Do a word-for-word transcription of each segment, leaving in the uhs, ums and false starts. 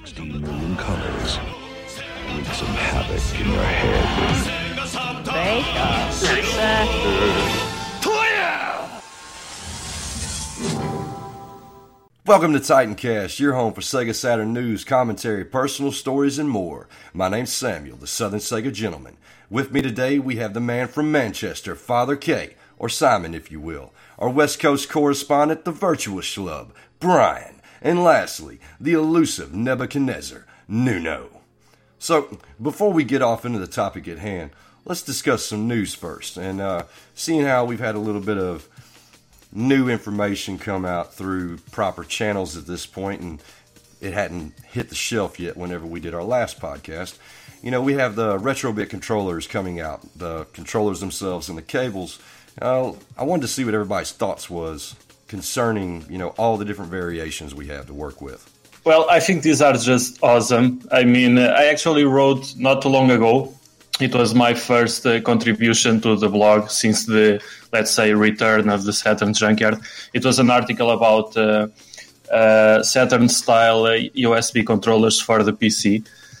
sixty million colors. Wreak some havoc in your head. Sega. Welcome to Titancast, your home for Sega Saturn news, commentary, personal stories, and more. My name's Samuel, the Southern Sega Gentleman. With me today, we have the man from Manchester, Father K, or Simon, if you will. Our West Coast correspondent, the virtuous schlub, Brian. And lastly, the elusive Nebuchadnezzar, Nuno. So, before we get off into the topic at hand, let's discuss some news first. And uh, seeing how we've had a little bit of new information come out through proper channels at this point, and it hadn't hit the shelf yet whenever we did our last podcast. You know, we have the Retrobit controllers coming out, the controllers themselves and the cables. Uh, I wanted to see what everybody's thoughts was concerning, you know, all the different variations we have to work with. Well, I think these are just awesome. I mean, uh, I actually wrote not too long ago. It was my first uh, contribution to the blog since the, let's say, return of the Saturn Junkyard. It was an article about uh, uh, Saturn-style uh, U S B controllers for the P C.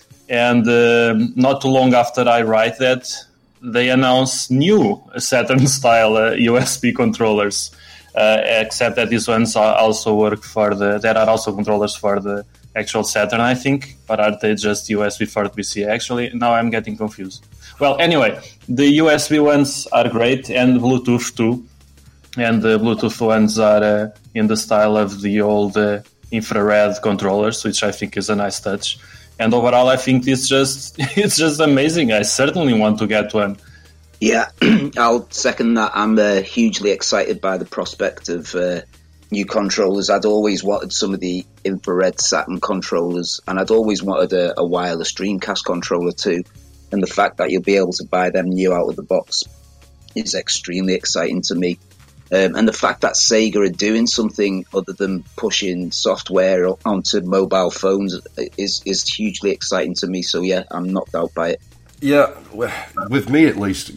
And uh, not too long after I write that, they announced new Saturn-style uh, U S B controllers. Uh, except that these ones are also work for the, there are also controllers for the actual Saturn, I think, but are they just U S B for the P C? Actually, now I'm getting confused. Well, anyway, the U S B ones are great, and Bluetooth too. And the Bluetooth ones are uh, in the style of the old uh, infrared controllers, which I think is a nice touch. And overall, I think it's just it's just amazing. I certainly want to get one. Yeah, I'll second that. I'm uh, hugely excited by the prospect of uh, new controllers. I'd always wanted some of the infrared Saturn controllers, and I'd always wanted a, a wireless Dreamcast controller too. And the fact that you'll be able to buy them new out of the box is extremely exciting to me. Um, and the fact that Sega are doing something other than pushing software onto mobile phones is, is hugely exciting to me. So yeah, I'm knocked out by it. Yeah, with me at least,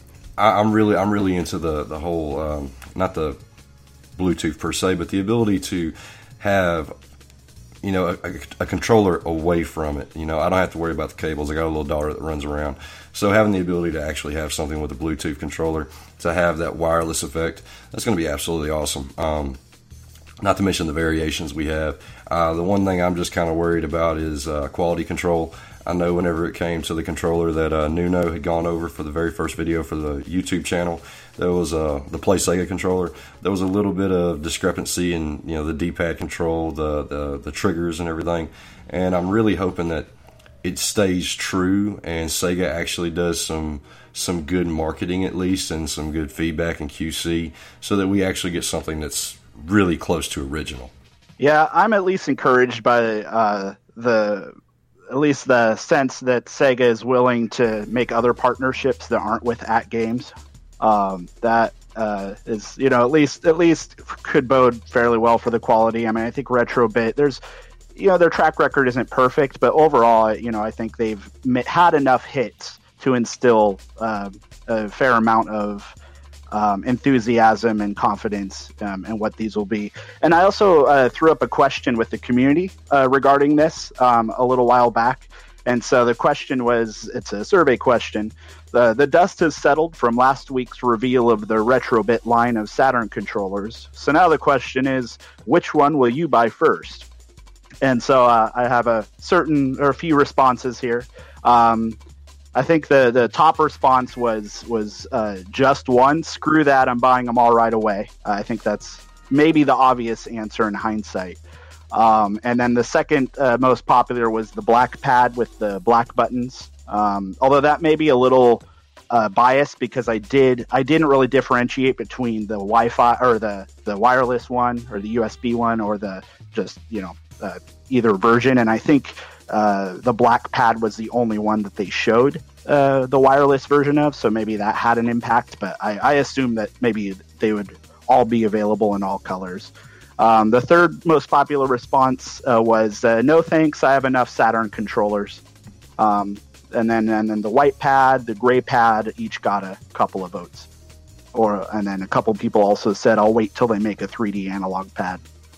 I'm really I'm really into the the whole um, not the Bluetooth per se, but the ability to have, you know, a, a controller away from it. You know, I don't have to worry about the cables. I got a little daughter that runs around, so having the ability to actually have something with a Bluetooth controller to have that wireless effect, that's going to be absolutely awesome. Um, not to mention the variations we have. Uh, the one thing I'm just kind of worried about is uh, quality control. I know whenever it came to the controller that uh, Nuno had gone over for the very first video for the YouTube channel, there was uh, the Play Sega controller. There was a little bit of discrepancy in, you know, the D-pad control, the, the the triggers and everything. And I'm really hoping that it stays true and Sega actually does some some good marketing at least and some good feedback and Q C so that we actually get something that's really close to original. Yeah, I'm at least encouraged by uh, the... at least the sense that Sega is willing to make other partnerships that aren't with At Games. Um, that uh, is, you know, at least at least could bode fairly well for the quality. I mean, I think Retrobit, there's, you know, their track record isn't perfect, but overall, you know, I think they've had enough hits to instill uh, a fair amount of Um, enthusiasm and confidence um, in what these will be. And I also uh, threw up a question with the community uh, regarding this um, a little while back. And so the question was, it's a survey question. The, the dust has settled from last week's reveal of the Retrobit line of Saturn controllers. So now the question is, which one will you buy first? And so uh, I have a certain, or a few responses here. Um, I think the, the top response was was uh, just one. Screw that, I'm buying them all right away. Uh, I think that's maybe the obvious answer in hindsight. Um, and then the second uh, most popular was the black pad with the black buttons. Um, although that may be a little uh, biased because I did I didn't really differentiate between the Wi-Fi or the, the wireless one or the U S B one or the just you know uh, either version. And I think Uh, the black pad was the only one that they showed uh, the wireless version of, so maybe that had an impact, but I, I assume that maybe they would all be available in all colors. Um, the third most popular response uh, was, uh, no thanks, I have enough Saturn controllers. Um, and then and then the white pad, the gray pad, each got a couple of votes. Or And then a couple people also said, I'll wait till they make a three D analog pad.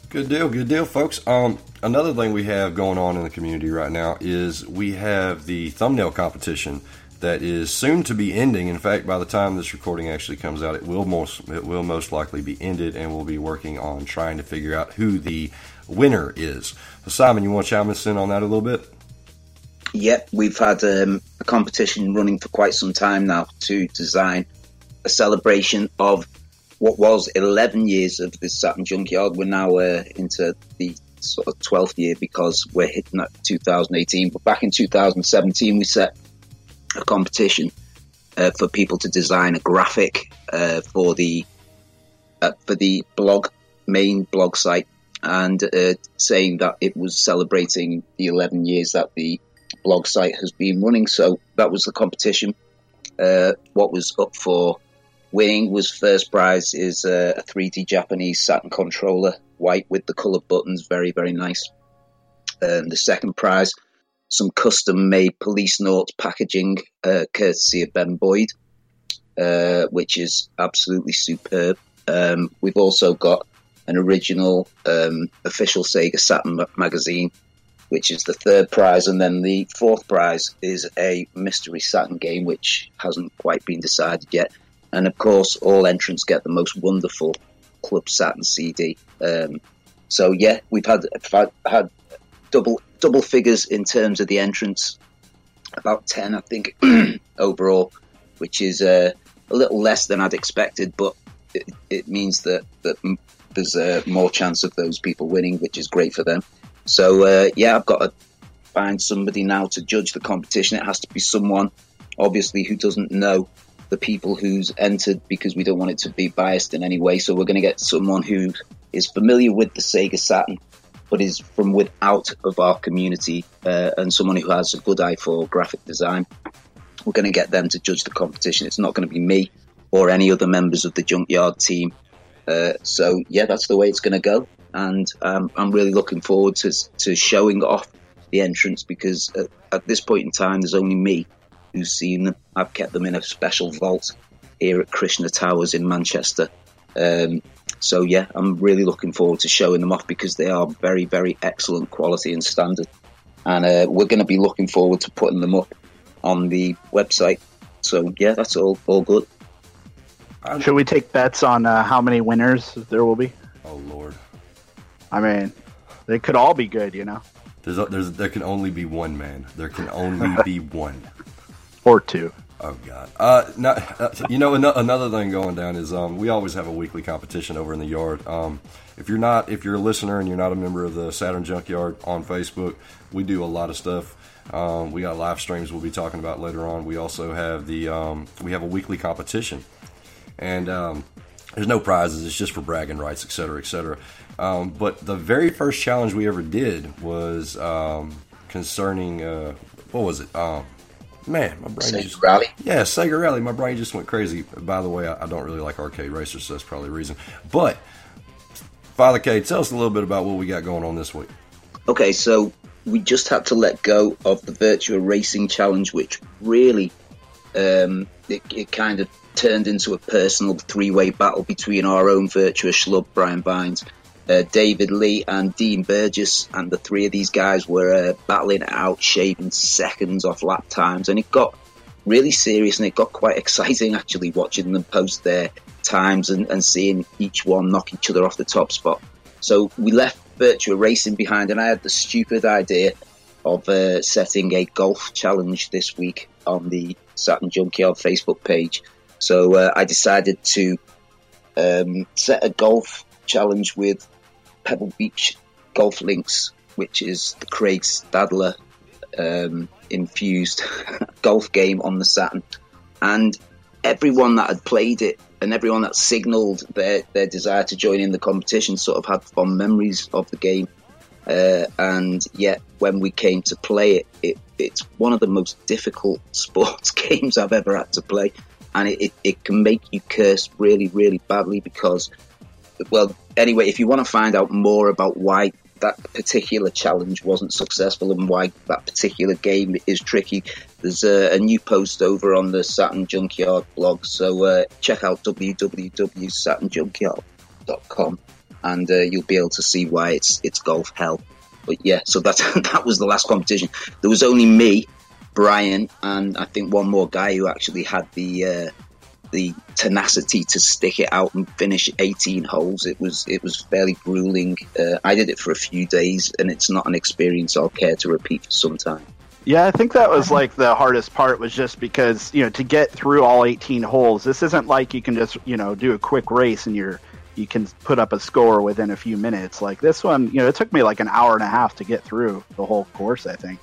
Good deal, good deal, folks. Um, another thing we have going on in the community right now is we have the thumbnail competition that is soon to be ending. In fact, by the time this recording actually comes out, it will most it will most likely be ended, and we'll be working on trying to figure out who the winner is. So, Simon, you want to chime us in on that a little bit? Yep, we've had um, a competition running for quite some time now to design a celebration of what was eleven years of this Saturn Junkyard. We're now uh, into the sort of twelfth year because we're hitting at two thousand eighteen. But back in two thousand seventeen, we set a competition uh, for people to design a graphic uh, for the uh, for the blog main blog site, and uh, saying that it was celebrating the eleven years that the blog site has been running. So that was the competition. Uh, what was up for winning was first prize is uh, a three D Japanese Saturn controller, white with the coloured buttons, very, very nice. Um, the second prize, some custom-made Police Note packaging, uh, courtesy of Ben Boyd, uh, which is absolutely superb. Um, we've also got an original um, official Sega Saturn magazine, which is the third prize, and then the fourth prize is a mystery Saturn game, which hasn't quite been decided yet. And of course, all entrants get the most wonderful Club Saturn C D. Um, so yeah, we've had had, had double double figures in terms of the entrants, about ten, I think, overall, which is uh, a little less than I'd expected, but it, it means that that there's uh, more chance of those people winning, which is great for them. So uh, yeah, I've got to find somebody now to judge the competition. It has to be someone, obviously, who doesn't know the people who's entered, because we don't want it to be biased in any way. So we're going to get someone who is familiar with the Sega Saturn, but is from without of our community, uh, and someone who has a good eye for graphic design. We're going to get them to judge the competition. It's not going to be me or any other members of the Junkyard team. Uh, so yeah, that's the way it's going to go. And um, I'm really looking forward to to showing off the entrants, because at, at this point in time, there's only me who's seen them. I've kept them in a special vault here at Krishna Towers in Manchester. Um, so yeah, I'm really looking forward to showing them off, because they are very, very excellent quality and standard. And uh, we're going to be looking forward to putting them up on the website. So yeah, that's all all good. Should we take bets on uh, how many winners there will be? Oh, Lord. I mean, they could all be good, you know? There's, a, there's There can only be one, man. There can only be one. Or two. Oh, God. Uh, no, uh, you know, an- another thing going down is um, we always have a weekly competition over in the yard. Um, if you're not, if you're a listener and you're not a member of the Saturn Junkyard on Facebook, we do a lot of stuff. Um, we got live streams we'll be talking about later on. We also have the um, we have a weekly competition, and um, there's no prizes. It's just for bragging rights, et cetera, et cetera. Um, but the very first challenge we ever did was um, concerning uh, what was it? Um, Man, my brain Sega just Rally. Yeah, Sega Rally. My brain just went crazy. By the way, I, I don't really like arcade racers, so that's probably the reason. But Father K, tell us a little bit about what we got going on this week. Okay, so we just had to let go of the Virtua Racing Challenge, which really um, it, it kind of turned into a personal three-way battle between our own Virtua schlub, Brian Bynes, Uh, David Lee and Dean Burgess, and the three of these guys were uh, battling it out, shaving seconds off lap times, and it got really serious, and it got quite exciting actually watching them post their times and, and seeing each one knock each other off the top spot. So we left Virtua Racing behind, and I had the stupid idea of uh, setting a golf challenge this week on the Saturn Junkyard Facebook page. So uh, I decided to um, set a golf challenge with Pebble Beach Golf Links, which is the Craig Stadler um, infused golf game on the Saturn. And everyone that had played it and everyone that signalled their, their desire to join in the competition sort of had fond memories of the game. Uh, and yet, when we came to play it, it, it's one of the most difficult sports games I've ever had to play. And it, it, it can make you curse really, really badly because... Well, anyway, if you want to find out more about why that particular challenge wasn't successful and why that particular game is tricky, there's a, a new post over on the Saturn Junkyard blog. So uh, check out w w w dot saturn junkyard dot com and uh, you'll be able to see why it's it's golf hell. But yeah, so that that was the last competition. There was only me, Brian, and I think one more guy who actually had the uh, the tenacity to stick it out and finish eighteen holes. It was it was fairly grueling. Uh, I did it for a few days, and it's not an experience I'll care to repeat for some time. Yeah, I think that was like the hardest part, was just because, you know, to get through all eighteen holes, this isn't like you can just, you know, do a quick race and you're you can put up a score within a few minutes. Like this one, you know, it took me like an hour and a half to get through the whole course, I think.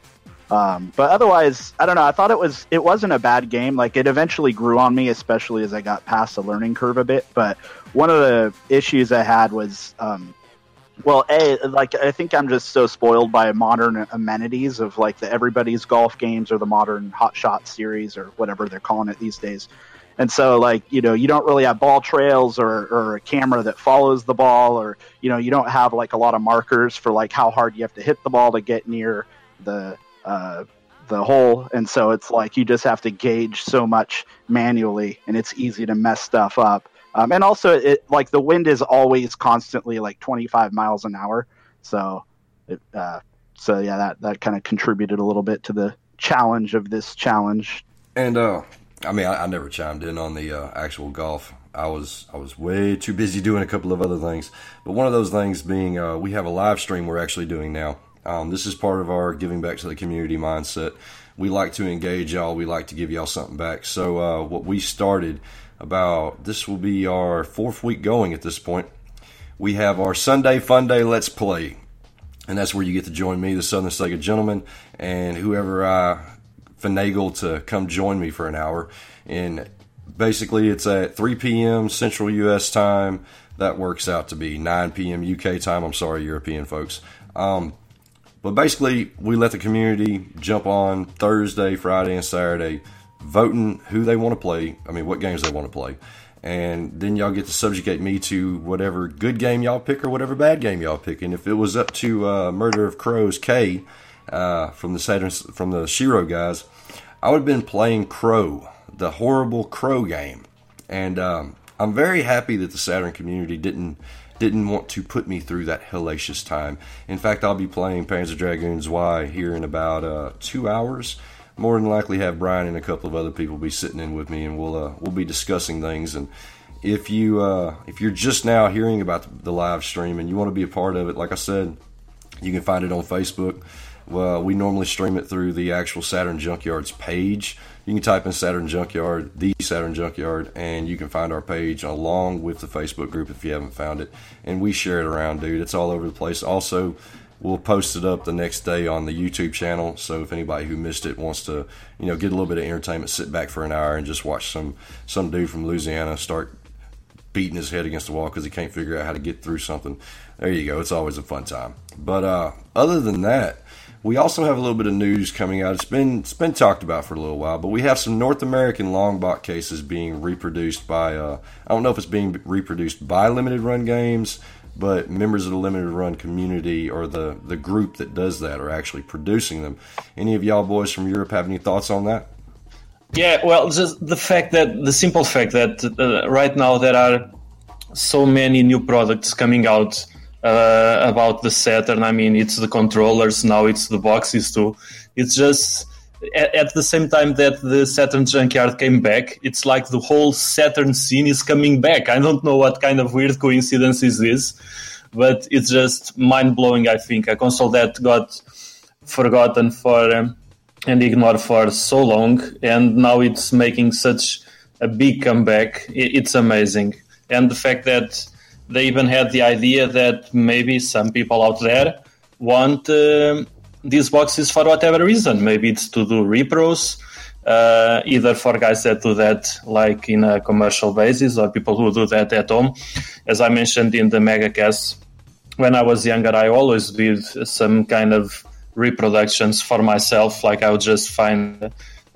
Um, but otherwise, I don't know. I thought it was it wasn't a bad game. Like it eventually grew on me, especially as I got past the learning curve a bit. But one of the issues I had was, um, well, a like I think I'm just so spoiled by modern amenities of like the Everybody's Golf games or the modern Hot Shot series or whatever they're calling it these days. And so, like, you know, you don't really have ball trails or, or a camera that follows the ball, or, you know, you don't have like a lot of markers for like how hard you have to hit the ball to get near the uh, the hole. And so it's like you just have to gauge so much manually, and it's easy to mess stuff up. Um, and also, it like the wind is always constantly like twenty-five miles an hour. So, it, uh, so yeah, that, that kind of contributed a little bit to the challenge of this challenge. And, uh, I mean, I, I never chimed in on the uh, actual golf. I was I was way too busy doing a couple of other things. But one of those things being uh, we have a live stream we're actually doing now. Um, this is part of our giving back to the community mindset. We like to engage y'all. We like to give y'all something back. So uh, what we started about, this will be our fourth week going at this point. We have our Sunday Fun Day Let's Play. And that's where you get to join me, the Southern Sega Gentleman, and whoever I finagle to come join me for an hour. And basically it's at three p.m. Central U S time. That works out to be nine p.m. U K time. I'm sorry, European folks. Um, but basically we let the community jump on Thursday, Friday, and Saturday, voting who they want to play. I mean, what games they want to play. And then y'all get to subjugate me to whatever good game y'all pick or whatever bad game y'all pick. And if it was up to uh, Murder of Crows K uh, from the Saturn, from the Shiro guys, I would have been playing Crow, the horrible Crow game. And um, I'm very happy that the Saturn community didn't didn't want to put me through that hellacious time. In fact, I'll be playing Panzer Dragoons Y here in about uh, two hours. More than likely have Brian and a couple of other people be sitting in with me, and we'll uh, we'll be discussing things. And if you uh, if you're just now hearing about the, the live stream and you want to be a part of it, like I said, you can find it on Facebook. Well, we normally stream it through the actual Saturn Junkyard's page. You can type in Saturn Junkyard, the Saturn Junkyard, and you can find our page along with the Facebook group if you haven't found it. And we share it around, dude. It's all over the place. Also, we'll post it up the next day on the YouTube channel. So if anybody who missed it wants to, you know, get a little bit of entertainment, sit back for an hour and just watch some some dude from Louisiana start beating his head against the wall because he can't figure out how to get through something. There you go. It's always a fun time. But uh, other than that, we also have a little bit of news coming out. It's been it's been talked about for a little while, but we have some North American Longbot cases being reproduced by, uh, I don't know if it's being reproduced by Limited Run Games, but members of the Limited Run community or the, the group that does that are actually producing them. Any of y'all boys from Europe have any thoughts on that? Yeah, well, just the fact that, the simple fact that uh, right now there are so many new products coming out uh, about the Saturn. I mean, it's the controllers, now it's the boxes too. It's just, at, at the same time that the Saturn Junkyard came back, it's like the whole Saturn scene is coming back. I don't know what kind of weird coincidence is this, but it's just mind-blowing, I think. A console that got forgotten for um, and ignored for so long, and now it's making such a big comeback. It, it's amazing. And the fact that they even had the idea that maybe some people out there want uh, these boxes for whatever reason. Maybe it's to do repros, uh, either for guys that do that like in a commercial basis or people who do that at home. As I mentioned in the MegaCast, when I was younger, I always did some kind of reproductions for myself. Like I would just find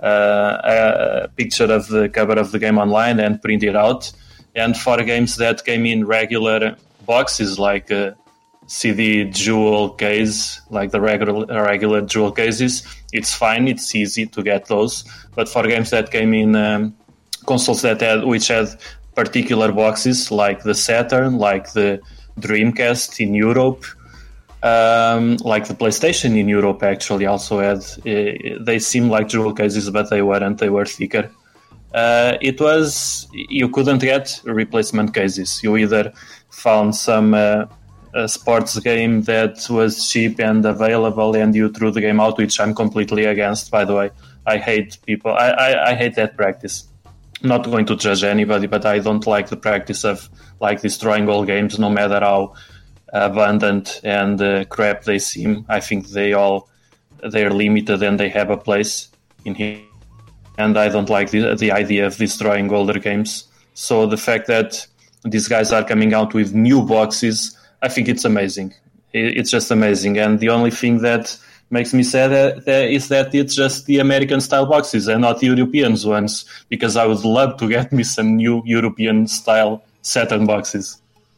uh, a picture of the cover of the game online and print it out. And for games that came in regular boxes, like a C D jewel case, like the regular regular jewel cases, it's fine, it's easy to get those. But for games that came in um, consoles that had which had particular boxes, like the Saturn, like the Dreamcast in Europe. Um, like the PlayStation in Europe actually also had, uh, they seem like jewel cases, but they weren't, they were thicker. Uh, it was, you couldn't get replacement cases. You either found some uh, a sports game that was cheap and available and you threw the game out, which I'm completely against, by the way. I hate people, I, I, I hate that practice. Not going to judge anybody, but I don't like the practice of like destroying all games, no matter how abundant and uh, crap they seem. I think they all they're limited and they have a place in here, and I don't like the, the idea of destroying older games. So the fact that these guys are coming out with new boxes, I think it's amazing. It's just amazing, and the only thing that makes me sad that, that is that it's just the American style boxes and not the European ones, because I would love to get me some new European style Saturn boxes.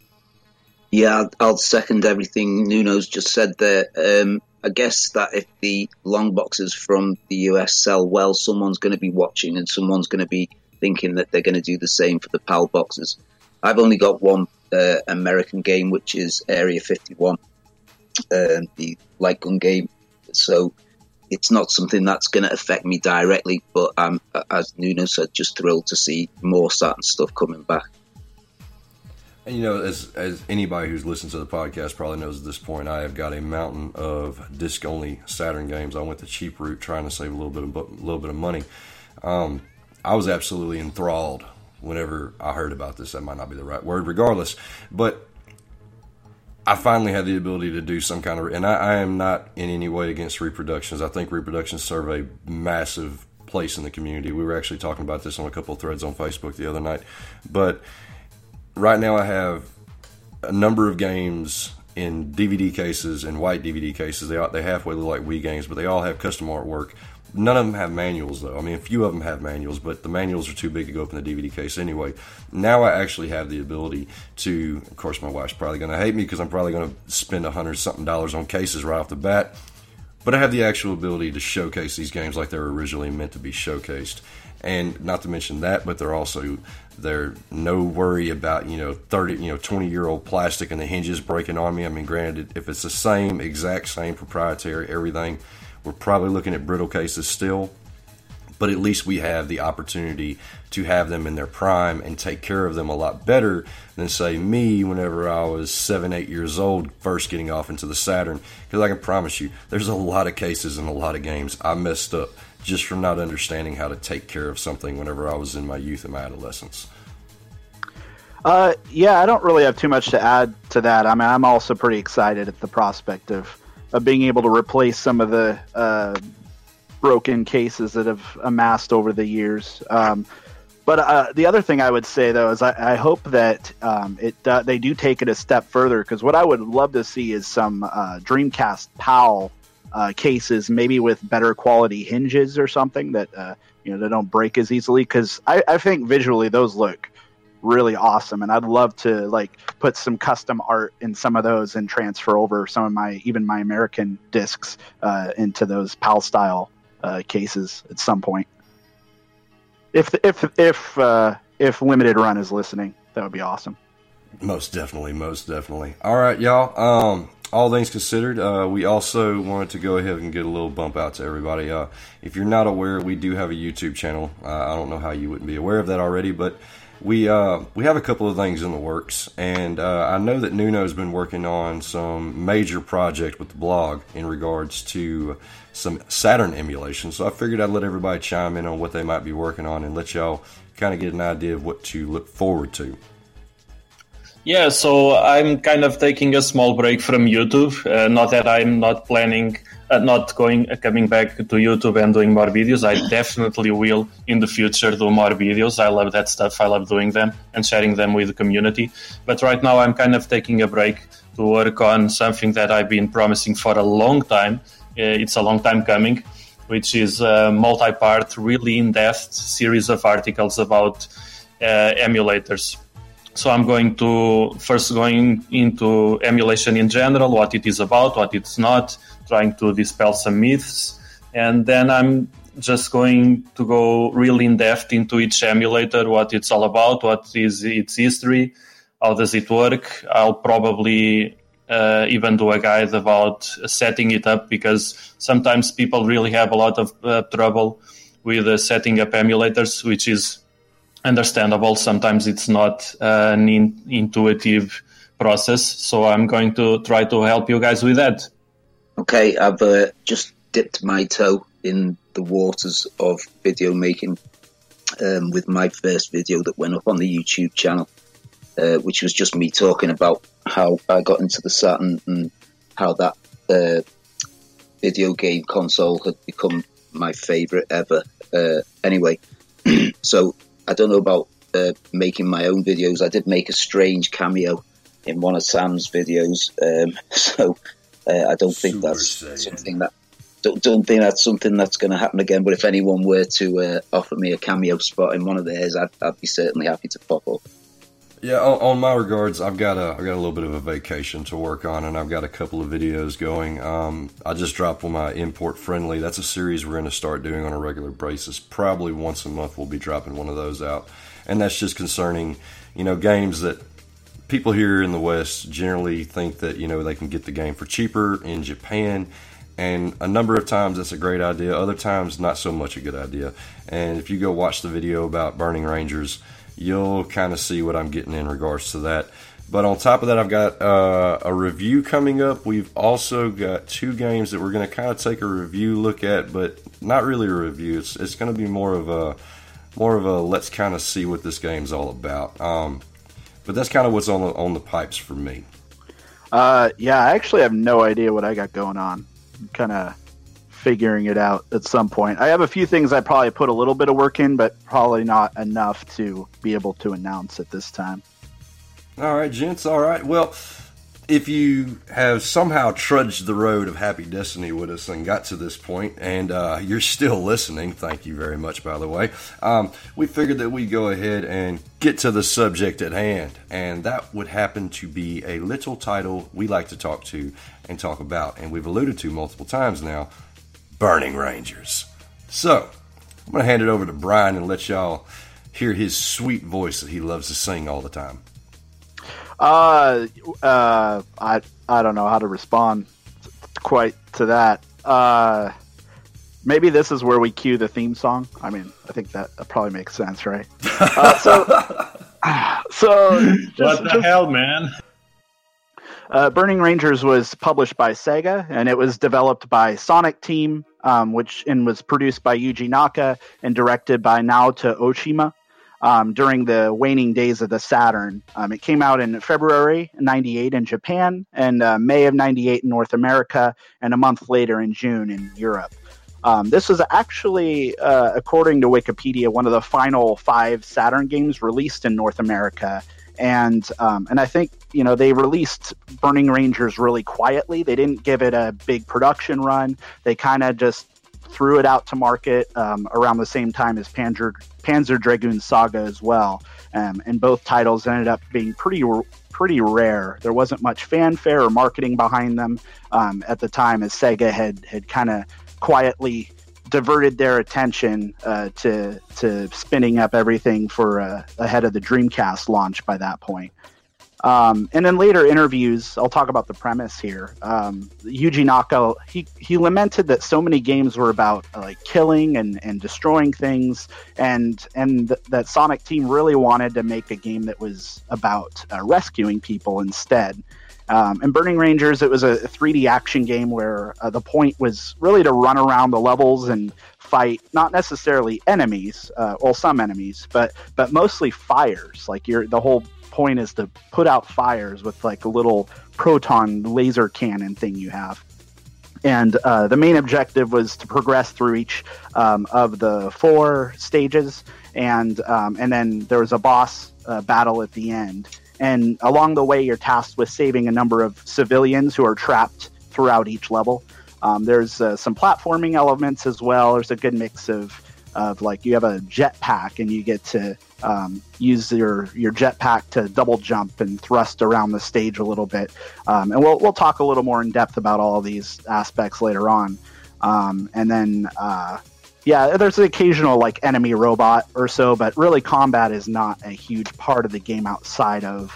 Yeah, I'll second everything Nuno's just said there. Um, I guess that if the long boxes from the U S sell well, someone's going to be watching and someone's going to be thinking that they're going to do the same for the PAL boxes. I've only got one uh, American game, which is Area fifty-one, uh, the light gun game. So it's not something that's going to affect me directly, but I'm, as Nuno said, just thrilled to see more Saturn stuff coming back. And, you know, as as anybody who's listened to the podcast probably knows at this point, I have got a mountain of disc-only Saturn games. I went the cheap route trying to save a little bit of, a little bit of money. Um, I was absolutely enthralled whenever I heard about this. That might not be the right word, regardless. But I finally had the ability to do some kind of, and I, I am not in any way against reproductions. I think reproductions serve a massive place in the community. We were actually talking about this on a couple of threads on Facebook the other night. But right now I have a number of games in D V D cases and white D V D cases. They they halfway look like Wii games, but they all have custom artwork. None of them have manuals, though. I mean, a few of them have manuals, but the manuals are too big to go up in the D V D case anyway. Now I actually have the ability to, of course, my wife's probably going to hate me because I'm probably going to spend a hundred something dollars on cases right off the bat. But I have the actual ability to showcase these games like they were originally meant to be showcased. And not to mention that, but they're also, they're no worry about, you know, thirty, you know, twenty year old plastic and the hinges breaking on me. I mean, granted, if it's the same, exact same proprietary everything, we're probably looking at brittle cases still, but at least we have the opportunity to have them in their prime and take care of them a lot better than, say, me whenever I was seven, eight years old, first getting off into the Saturn. Because I can promise you, there's a lot of cases and a lot of games I messed up just from not understanding how to take care of something whenever I was in my youth and my adolescence. Uh, yeah, I don't really have too much to add to that. I mean, I'm also pretty excited at the prospect of of being able to replace some of the uh, broken cases that have amassed over the years. Um, but uh, the other thing I would say, though, is I, I hope that um, it uh, they do take it a step further, because what I would love to see is some uh, Dreamcast PAL uh, cases, maybe with better quality hinges or something that uh, you know they don't break as easily, because I, I think visually those look really awesome, and I'd love to like put some custom art in some of those and transfer over some of my even my American discs uh, into those PAL style uh, cases at some point. If if if uh, if Limited Run is listening, that would be awesome. Most definitely, most definitely. All right, y'all. Um, all things considered, uh, we also wanted to go ahead and get a little bump out to everybody. Uh, if you're not aware, we do have a YouTube channel. Uh, I don't know how you wouldn't be aware of that already, but We uh, we have a couple of things in the works, and uh, I know that Nuno's been working on some major project with the blog in regards to some Saturn emulation, so I figured I'd let everybody chime in on what they might be working on and let y'all kind of get an idea of what to look forward to. Yeah, so I'm kind of taking a small break from YouTube. Uh, not that I'm not planning, uh, not going, uh, coming back to YouTube and doing more videos. I definitely will in the future do more videos. I love that stuff. I love doing them and sharing them with the community. But right now I'm kind of taking a break to work on something that I've been promising for a long time. Uh, it's a long time coming, which is a multi-part, really in-depth series of articles about uh, emulators. So I'm going to first going into emulation in general, what it is about, what it's not, trying to dispel some myths. And then I'm just going to go really in depth into each emulator, what it's all about, what is its history, how does it work. I'll probably uh, even do a guide about setting it up, because sometimes people really have a lot of uh, trouble with uh, setting up emulators, which is understandable. Sometimes it's not uh, an in- intuitive process, so I'm going to try to help you guys with that. Okay, I've uh, just dipped my toe in the waters of video making um, with my first video that went up on the YouTube channel, uh, which was just me talking about how I got into the Saturn and how that uh, video game console had become my favourite ever. Uh, anyway, so I don't know about uh, making my own videos. I did make a strange cameo in one of Sam's videos, um, so uh, I don't think Super that's Saiyan. something that don't, don't think that's something that's going to happen again. But if anyone were to uh, offer me a cameo spot in one of theirs, I'd, I'd be certainly happy to pop up. Yeah, on, on my regards, I've got a I've got a little bit of a vacation to work on, and I've got a couple of videos going. Um, I just dropped one, my Import Friendly. That's a series we're going to start doing on a regular basis. Probably once a month, we'll be dropping one of those out, and that's just concerning, you know, games that people here in the West generally think that, you know, they can get the game for cheaper in Japan. And a number of times that's a great idea. Other times, not so much a good idea. And if you go watch the video about Burning Rangers, you'll kind of see what I'm getting in regards to that. But on top of that, I've got uh, a review coming up. We've also got two games that we're going to kind of take a review look at, but not really a review. It's it's going to be more of a more of a let's kind of see what this game's all about. Um, but that's kind of what's on the, on the pipes for me. Uh, yeah, I actually have no idea what I got going on. I'm kind of figuring it out at some point. I have a few things I probably put a little bit of work in, but probably not enough to be able to announce at this time. All right, gents. All right. Well, if you have somehow trudged the road of Happy Destiny with us and got to this point, and uh, you're still listening, thank you very much, by the way, um, we figured that we'd go ahead and get to the subject at hand, and that would happen to be a little title we like to talk to and talk about, and we've alluded to multiple times now, Burning Rangers. So, I'm going to hand it over to Brian and let y'all hear his sweet voice that he loves to sing all the time. Uh, uh, I I don't know how to respond quite to that. Uh, maybe this is where we cue the theme song. I mean, I think that, that probably makes sense, right? Uh, so, so just, What the just, hell, man? Uh, Burning Rangers was published by Sega, and it was developed by Sonic Team, um, which and was produced by Yuji Naka and directed by Naoto Oshima. Um, during the waning days of the Saturn. Um, it came out in February ninety-eight in Japan, and uh, May of ninety-eight in North America, and a month later in June in Europe. Um, this was actually, uh, according to Wikipedia, one of the final five Saturn games released in North America. And um, and I think, you know, they released Burning Rangers really quietly. They didn't give it a big production run. They kind of just threw it out to market um, around the same time as Panzer Panzer Dragoon Saga as well, um, and both titles ended up being pretty pretty rare. There wasn't much fanfare or marketing behind them um, at the time, as Sega had had kind of quietly diverted their attention uh, to to spinning up everything for uh, ahead of the Dreamcast launch by that point. Um, and in later interviews, I'll talk about the premise here. Um, Yuji Naka, he, he lamented that so many games were about uh, like killing and, and destroying things, and and th- that Sonic Team really wanted to make a game that was about uh, rescuing people instead. Um, in Burning Rangers, it was a three D action game where uh, the point was really to run around the levels and fight not necessarily enemies, uh, well, some enemies, but but mostly fires. Like you're the whole point is to put out fires with like a little proton laser cannon thing you have. And uh, the main objective was to progress through each um, of the four stages, and um, and then there was a boss uh, battle at the end. And along the way, you're tasked with saving a number of civilians who are trapped throughout each level. Um, there's uh, some platforming elements as well. There's a good mix of of like you have a jetpack and you get to um, use your your jetpack to double jump and thrust around the stage a little bit. Um, and we'll we'll talk a little more in depth about all of these aspects later on. Um, and then uh, yeah, there's an occasional like enemy robot or so, but really combat is not a huge part of the game outside of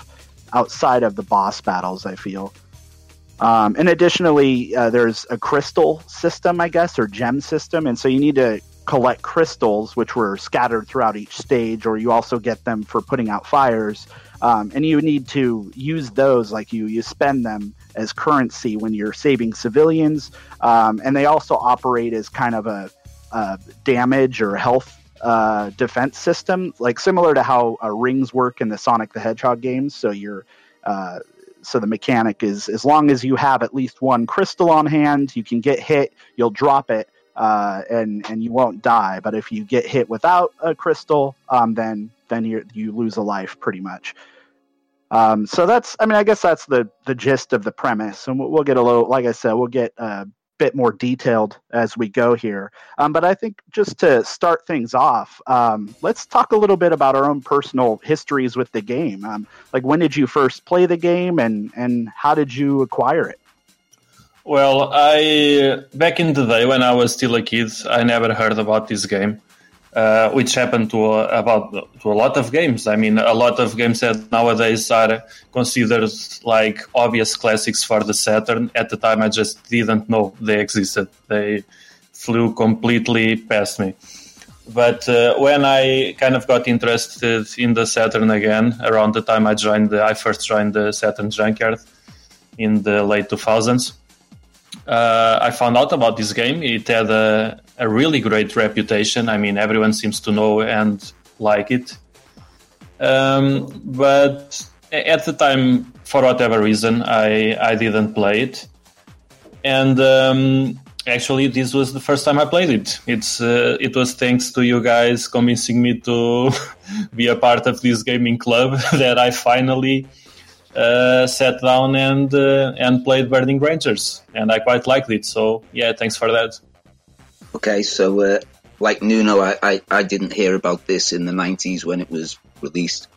outside of the boss battles, I feel. Um, and additionally, uh, there's a crystal system, I guess, or gem system. And so you need to collect crystals, which were scattered throughout each stage, or you also get them for putting out fires. Um, and you need to use those, like you, you spend them as currency when you're saving civilians. Um, and they also operate as kind of a, a damage or health uh, defense system, like similar to how uh, rings work in the Sonic the Hedgehog games. So you're uh, So the mechanic is, as long as you have at least one crystal on hand, you can get hit, you'll drop it, uh, and and you won't die. But if you get hit without a crystal, um, then then you you lose a life pretty much. Um, so that's, I mean, I guess that's the the gist of the premise, and we'll, we'll get a little, like I said, we'll get a bit more detailed as we go here. Um, but I think just to start things off, um, let's talk a little bit about our own personal histories with the game. Um, like, when did you first play the game, and, and how did you acquire it? Well, I back in the day when I was still a kid, I never heard about this game, uh, which happened to a, about to a lot of games. I mean, a lot of games that nowadays are considered like obvious classics for the Saturn. At the time, I just didn't know they existed. They flew completely past me. But uh, when I kind of got interested in the Saturn again, around the time I joined, the, I first joined the Saturn Junkyard in the late two thousands. Uh, I found out about this game. It had a, a really great reputation. I mean, everyone seems to know and like it. Um, but at the time, for whatever reason, I, I didn't play it. And um, actually, this was the first time I played it. It's uh, it was thanks to you guys convincing me to be a part of this gaming club that I finally Uh, sat down and uh, and played Burning Rangers, and I quite liked it. So yeah, thanks for that. Okay, so uh, like Nuno, I, I, I didn't hear about this in the nineties when it was released.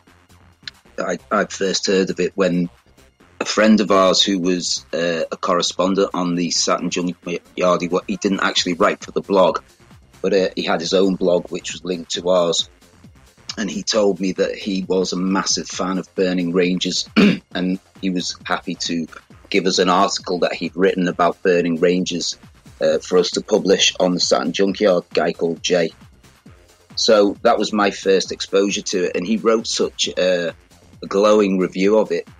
I I first heard of it when a friend of ours who was uh, a correspondent on the Saturn Junkyard, he, he didn't actually write for the blog, but uh, he had his own blog which was linked to ours. And he told me that he was a massive fan of Burning Rangers and he was happy to give us an article that he'd written about Burning Rangers uh, for us to publish on the Saturn Junkyard, a guy called Jay. So that was my first exposure to it. And he wrote such a, a glowing review of it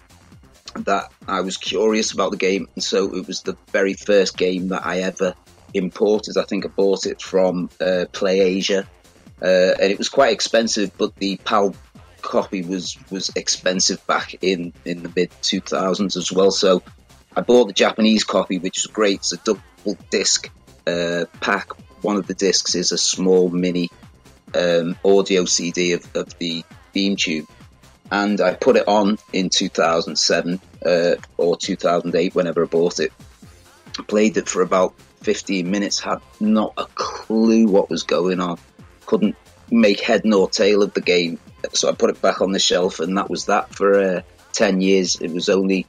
that I was curious about the game. And so it was the very first game that I ever imported. I think I bought it from uh, PlayAsia. Uh, and it was quite expensive, but the PAL copy was, was expensive back in, in the mid two thousands as well. So I bought the Japanese copy, which was great. It's a double disc uh, pack. One of the discs is a small mini um, audio C D of, of the theme tune. And I put it on in two thousand seven uh, or two thousand eight, whenever I bought it. I played it for about fifteen minutes, had not a clue what was going on. Couldn't make head nor tail of the game, so I put it back on the shelf, and that was that for uh, ten years. It was only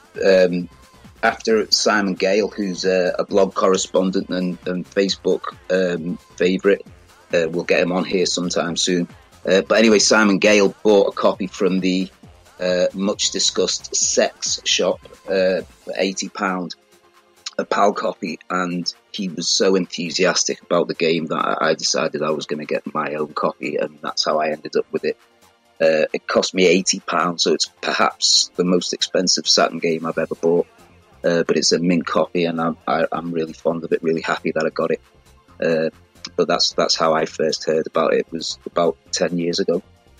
um, after Simon Gale, who's uh, a blog correspondent and, and Facebook um, favourite, uh, we'll get him on here sometime soon. Uh, but anyway, Simon Gale bought a copy from the uh, much discussed Sex shop uh, for eighty pounds, a PAL copy, and he was so enthusiastic about the game that I decided I was going to get my own copy, and that's how I ended up with it. Uh, it cost me eighty pounds, so it's perhaps the most expensive Saturn game I've ever bought, uh, but it's a mint copy, and I'm, I, I'm really fond of it, really happy that I got it. Uh, but that's that's how I first heard about it. It was about ten years ago.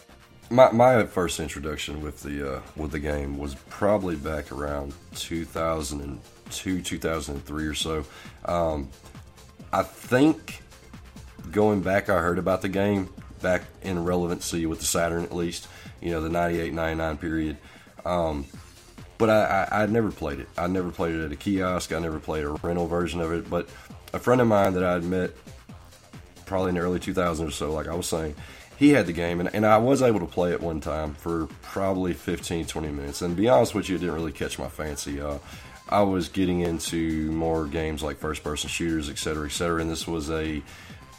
My my first introduction with the uh, with the game was probably back around two thousand two, two thousand three or so. Um, I think going back, I heard about the game back in relevancy with the Saturn, at least, you know, the ninety-eight ninety-nine period. Um, but I, I, I never played it. I never played it at a kiosk. I never played a rental version of it. But a friend of mine that I had met probably in the early two thousands or so, like I was saying, he had the game, and, and I was able to play it one time for probably fifteen, twenty minutes. And to be honest with you, it didn't really catch my fancy. Uh, I was getting into more games like first-person shooters, et cetera, et cetera, and this was a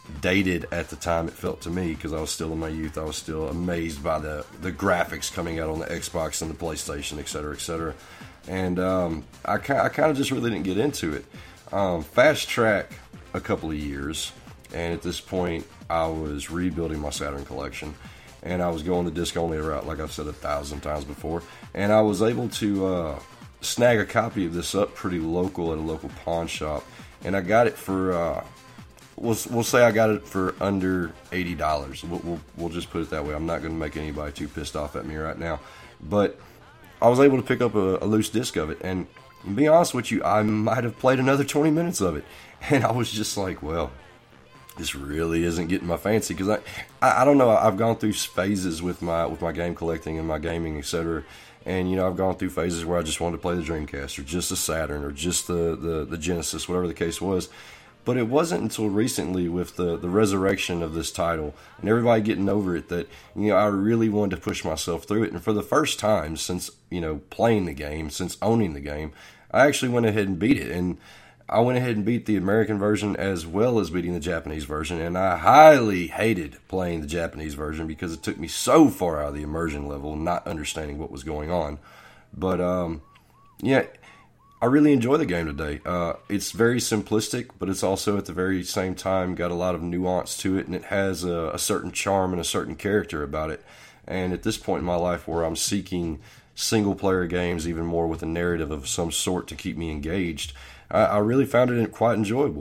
dated at the time, it felt to me, because I was still in my youth. I was still amazed by the, the graphics coming out on the Xbox and the PlayStation, et cetera, et cetera. And um, I, I kind of just really didn't get into it. Um, fast track a couple of years, and at this point, I was rebuilding my Saturn collection, and I was going the disc-only route, like I've said a thousand times before, and I was able to uh, snag a copy of this up pretty local at a local pawn shop, and I got it for... Uh, We'll, we'll say I got it for under eighty dollars. We'll, we'll, we'll just put it that way. I'm not going to make anybody too pissed off at me right now. But I was able to pick up a, a loose disc of it. And to be honest with you, I might have played another twenty minutes of it. And I was just like, well, this really isn't getting my fancy. Because I, I, I don't know, I've gone through phases with my with my game collecting and my gaming, et cetera. And, you know, I've gone through phases where I just wanted to play the Dreamcast or just the Saturn or just the, the, the Genesis, whatever the case was. But it wasn't until recently, with the, the resurrection of this title and everybody getting over it, that, you know, I really wanted to push myself through it. And for the first time since, you know, playing the game, since owning the game, I actually went ahead and beat it. And I went ahead and beat the American version as well as beating the Japanese version. And I highly hated playing the Japanese version because it took me so far out of the immersion level, not understanding what was going on. But, um, yeah... I really enjoy the game today. Uh, it's very simplistic, but it's also at the very same time got a lot of nuance to it, and it has a, a certain charm and a certain character about it. And at this point in my life where I'm seeking single-player games even more with a narrative of some sort to keep me engaged, I, I really found it quite enjoyable.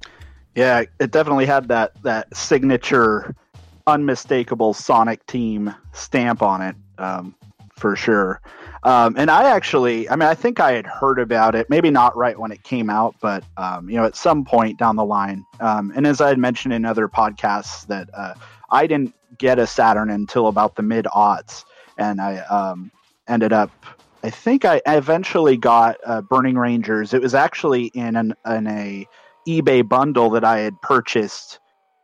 Yeah, it definitely had that, that signature, unmistakable Sonic Team stamp on it, um, for sure. Um, and I actually, I mean, I think I had heard about it, maybe not right when it came out, but, um, you know, at some point down the line. Um, and as I had mentioned in other podcasts, that uh, I didn't get a Saturn until about the mid-aughts. And I um, ended up, I think I eventually got uh, Burning Rangers. It was actually in, an, in a eBay bundle that I had purchased,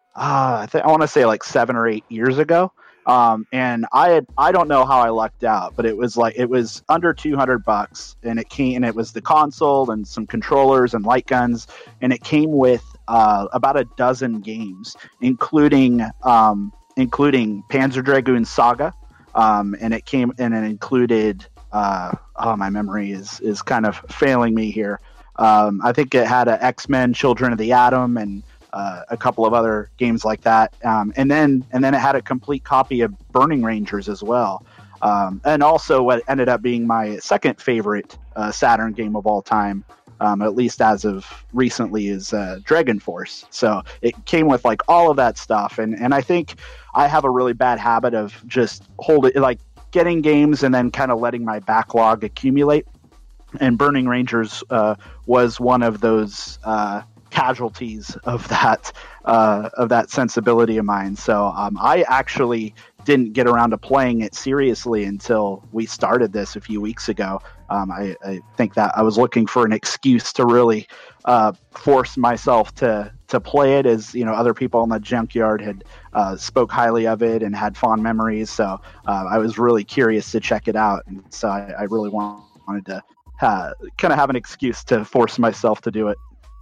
uh, I, th- I want to say like seven or eight years ago. Um, and I had, I don't know how I lucked out, but it was like, it was under two hundred bucks, and it came, and it was the console and some controllers and light guns. And it came with, uh, about a dozen games, including, um, including Panzer Dragoon Saga. Um, and it came, and it included, uh, oh, my memory is, is kind of failing me here. Um, I think it had a X-Men Children of the Atom and, Uh, a couple of other games like that, um, and then and then it had a complete copy of Burning Rangers as well, um, and also what ended up being my second favorite uh, Saturn game of all time, um, at least as of recently, is uh, Dragon Force. So it came with like all of that stuff, and and I think I have a really bad habit of just holding, like getting games and then kind of letting my backlog accumulate, and Burning Rangers uh, was one of those Uh, casualties of that uh, of that sensibility of mine. So um, I actually didn't get around to playing it seriously until we started this a few weeks ago. Um, I, I think that I was looking for an excuse to really uh, force myself to to play it, as you know, other people in the junkyard had uh, spoke highly of it and had fond memories. So uh, I was really curious to check it out, and so I, I really wanted to uh, kind of have an excuse to force myself to do it.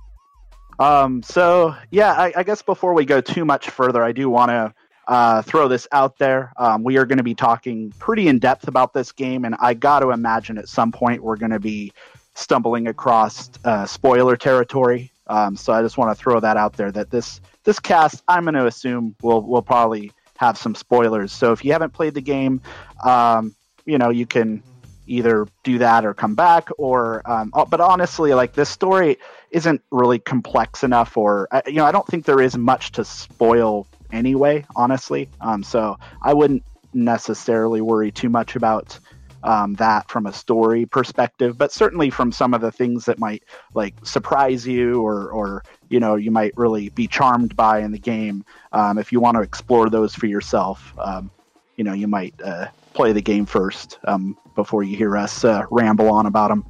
Um, so yeah, I, I guess before we go too much further, I do want to uh, throw this out there. Um, we are going to be talking pretty in depth about this game, and I got to imagine at some point we're going to be stumbling across uh, spoiler territory. Um, so I just want to throw that out there, that this this cast, I'm going to assume, will will probably have some spoilers. So if you haven't played the game, um, you know, you can either do that or come back, or um, but honestly, like, this story isn't really complex enough, or you know, I don't think there is much to spoil anyway, honestly. Um, so I wouldn't necessarily worry too much about um, that from a story perspective, but certainly from some of the things that might like surprise you, or or you know, you might really be charmed by in the game. Um, if you want to explore those for yourself, um, you know, you might uh, play the game first um, before you hear us uh, ramble on about them.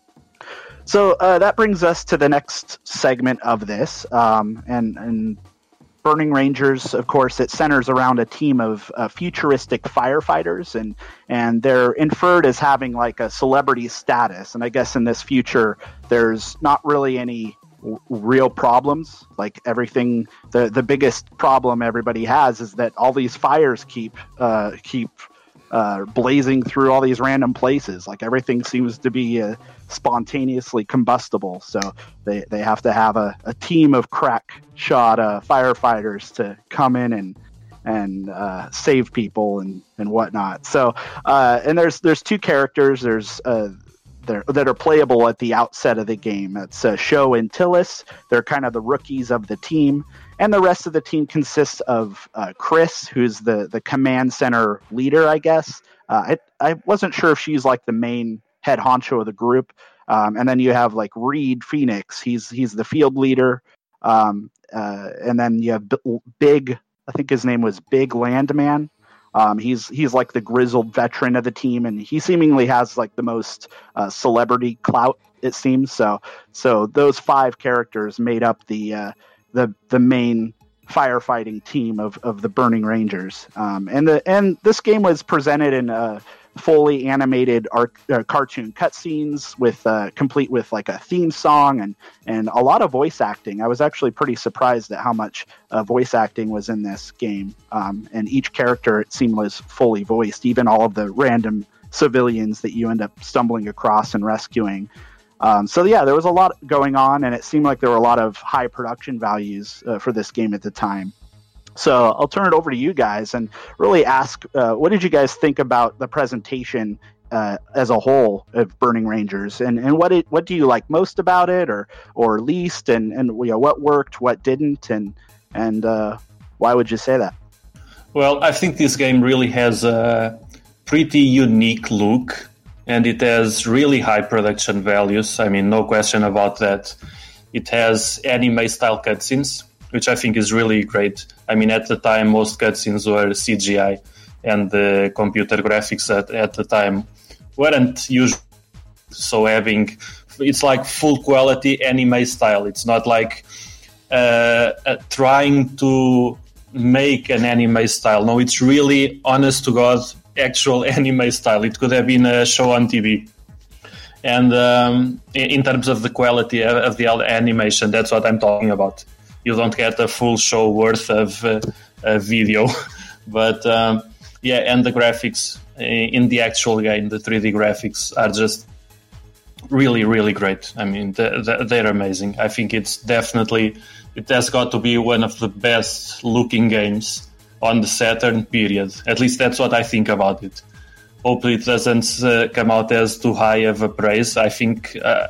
So uh, that brings us to the next segment of this, um, and, and Burning Rangers, of course, it centers around a team of uh, futuristic firefighters, and and they're inferred as having like a celebrity status. And I guess in this future, there's not really any w- real problems. Like everything, the the biggest problem everybody has is that all these fires keep uh, keep uh, blazing through all these random places. Like everything seems to be uh, spontaneously combustible. So they, they have to have a, a team of crack shot uh, firefighters to come in and and uh, save people and, and whatnot. So uh, and there's there's two characters. There's uh, there that are playable at the outset of the game. That's uh, Sho and Tillis. They're kind of the rookies of the team. And the rest of the team consists of uh, Chris, who's the, the command center leader, I guess. Uh, I, I wasn't sure if she's like the main head honcho of the group. Um, and then you have like Reed Phoenix. He's he's the field leader. Um, uh, and then you have B- Big, I think his name was Big Landman. Um, he's he's like the grizzled veteran of the team, and he seemingly has like the most uh, celebrity clout, it seems. So so those five characters made up the uh, the the main firefighting team of, of the Burning Rangers. Um, and the and this game was presented in uh, fully animated art, uh, cartoon cutscenes with uh, complete with like a theme song and and a lot of voice acting. I was actually pretty surprised at how much uh, voice acting was in this game. Um, and each character, it seemed, was fully voiced, even all of the random civilians that you end up stumbling across and rescuing. Um, so yeah, there was a lot going on, and it seemed like there were a lot of high production values uh, for this game at the time. So I'll turn it over to you guys and really ask, uh, what did you guys think about the presentation uh, as a whole of Burning Rangers, and and what it, what do you like most about it, or or least, and and you know, what worked, what didn't, and and uh, why would you say that? Well, I think this game really has a pretty unique look. And it has really high production values. I mean, no question about that. It has anime-style cutscenes, which I think is really great. I mean, at the time, most cutscenes were C G I, and the computer graphics at, at the time weren't usual. So having, it's like full-quality anime style. It's not like uh, uh, trying to make an anime style. No, it's really, honest to God, actual anime style. It could have been a show on T V. And um, in terms of the quality of the animation, that's what I'm talking about. You don't get a full show worth of uh, a video. But um, yeah, and the graphics in the actual game, the three D graphics are just really, really great. I mean, they're amazing. I think it's definitely, it has got to be one of the best looking games on the Saturn period. At least that's what I think about it. Hopefully it doesn't uh, come out as too high of a praise. I think uh,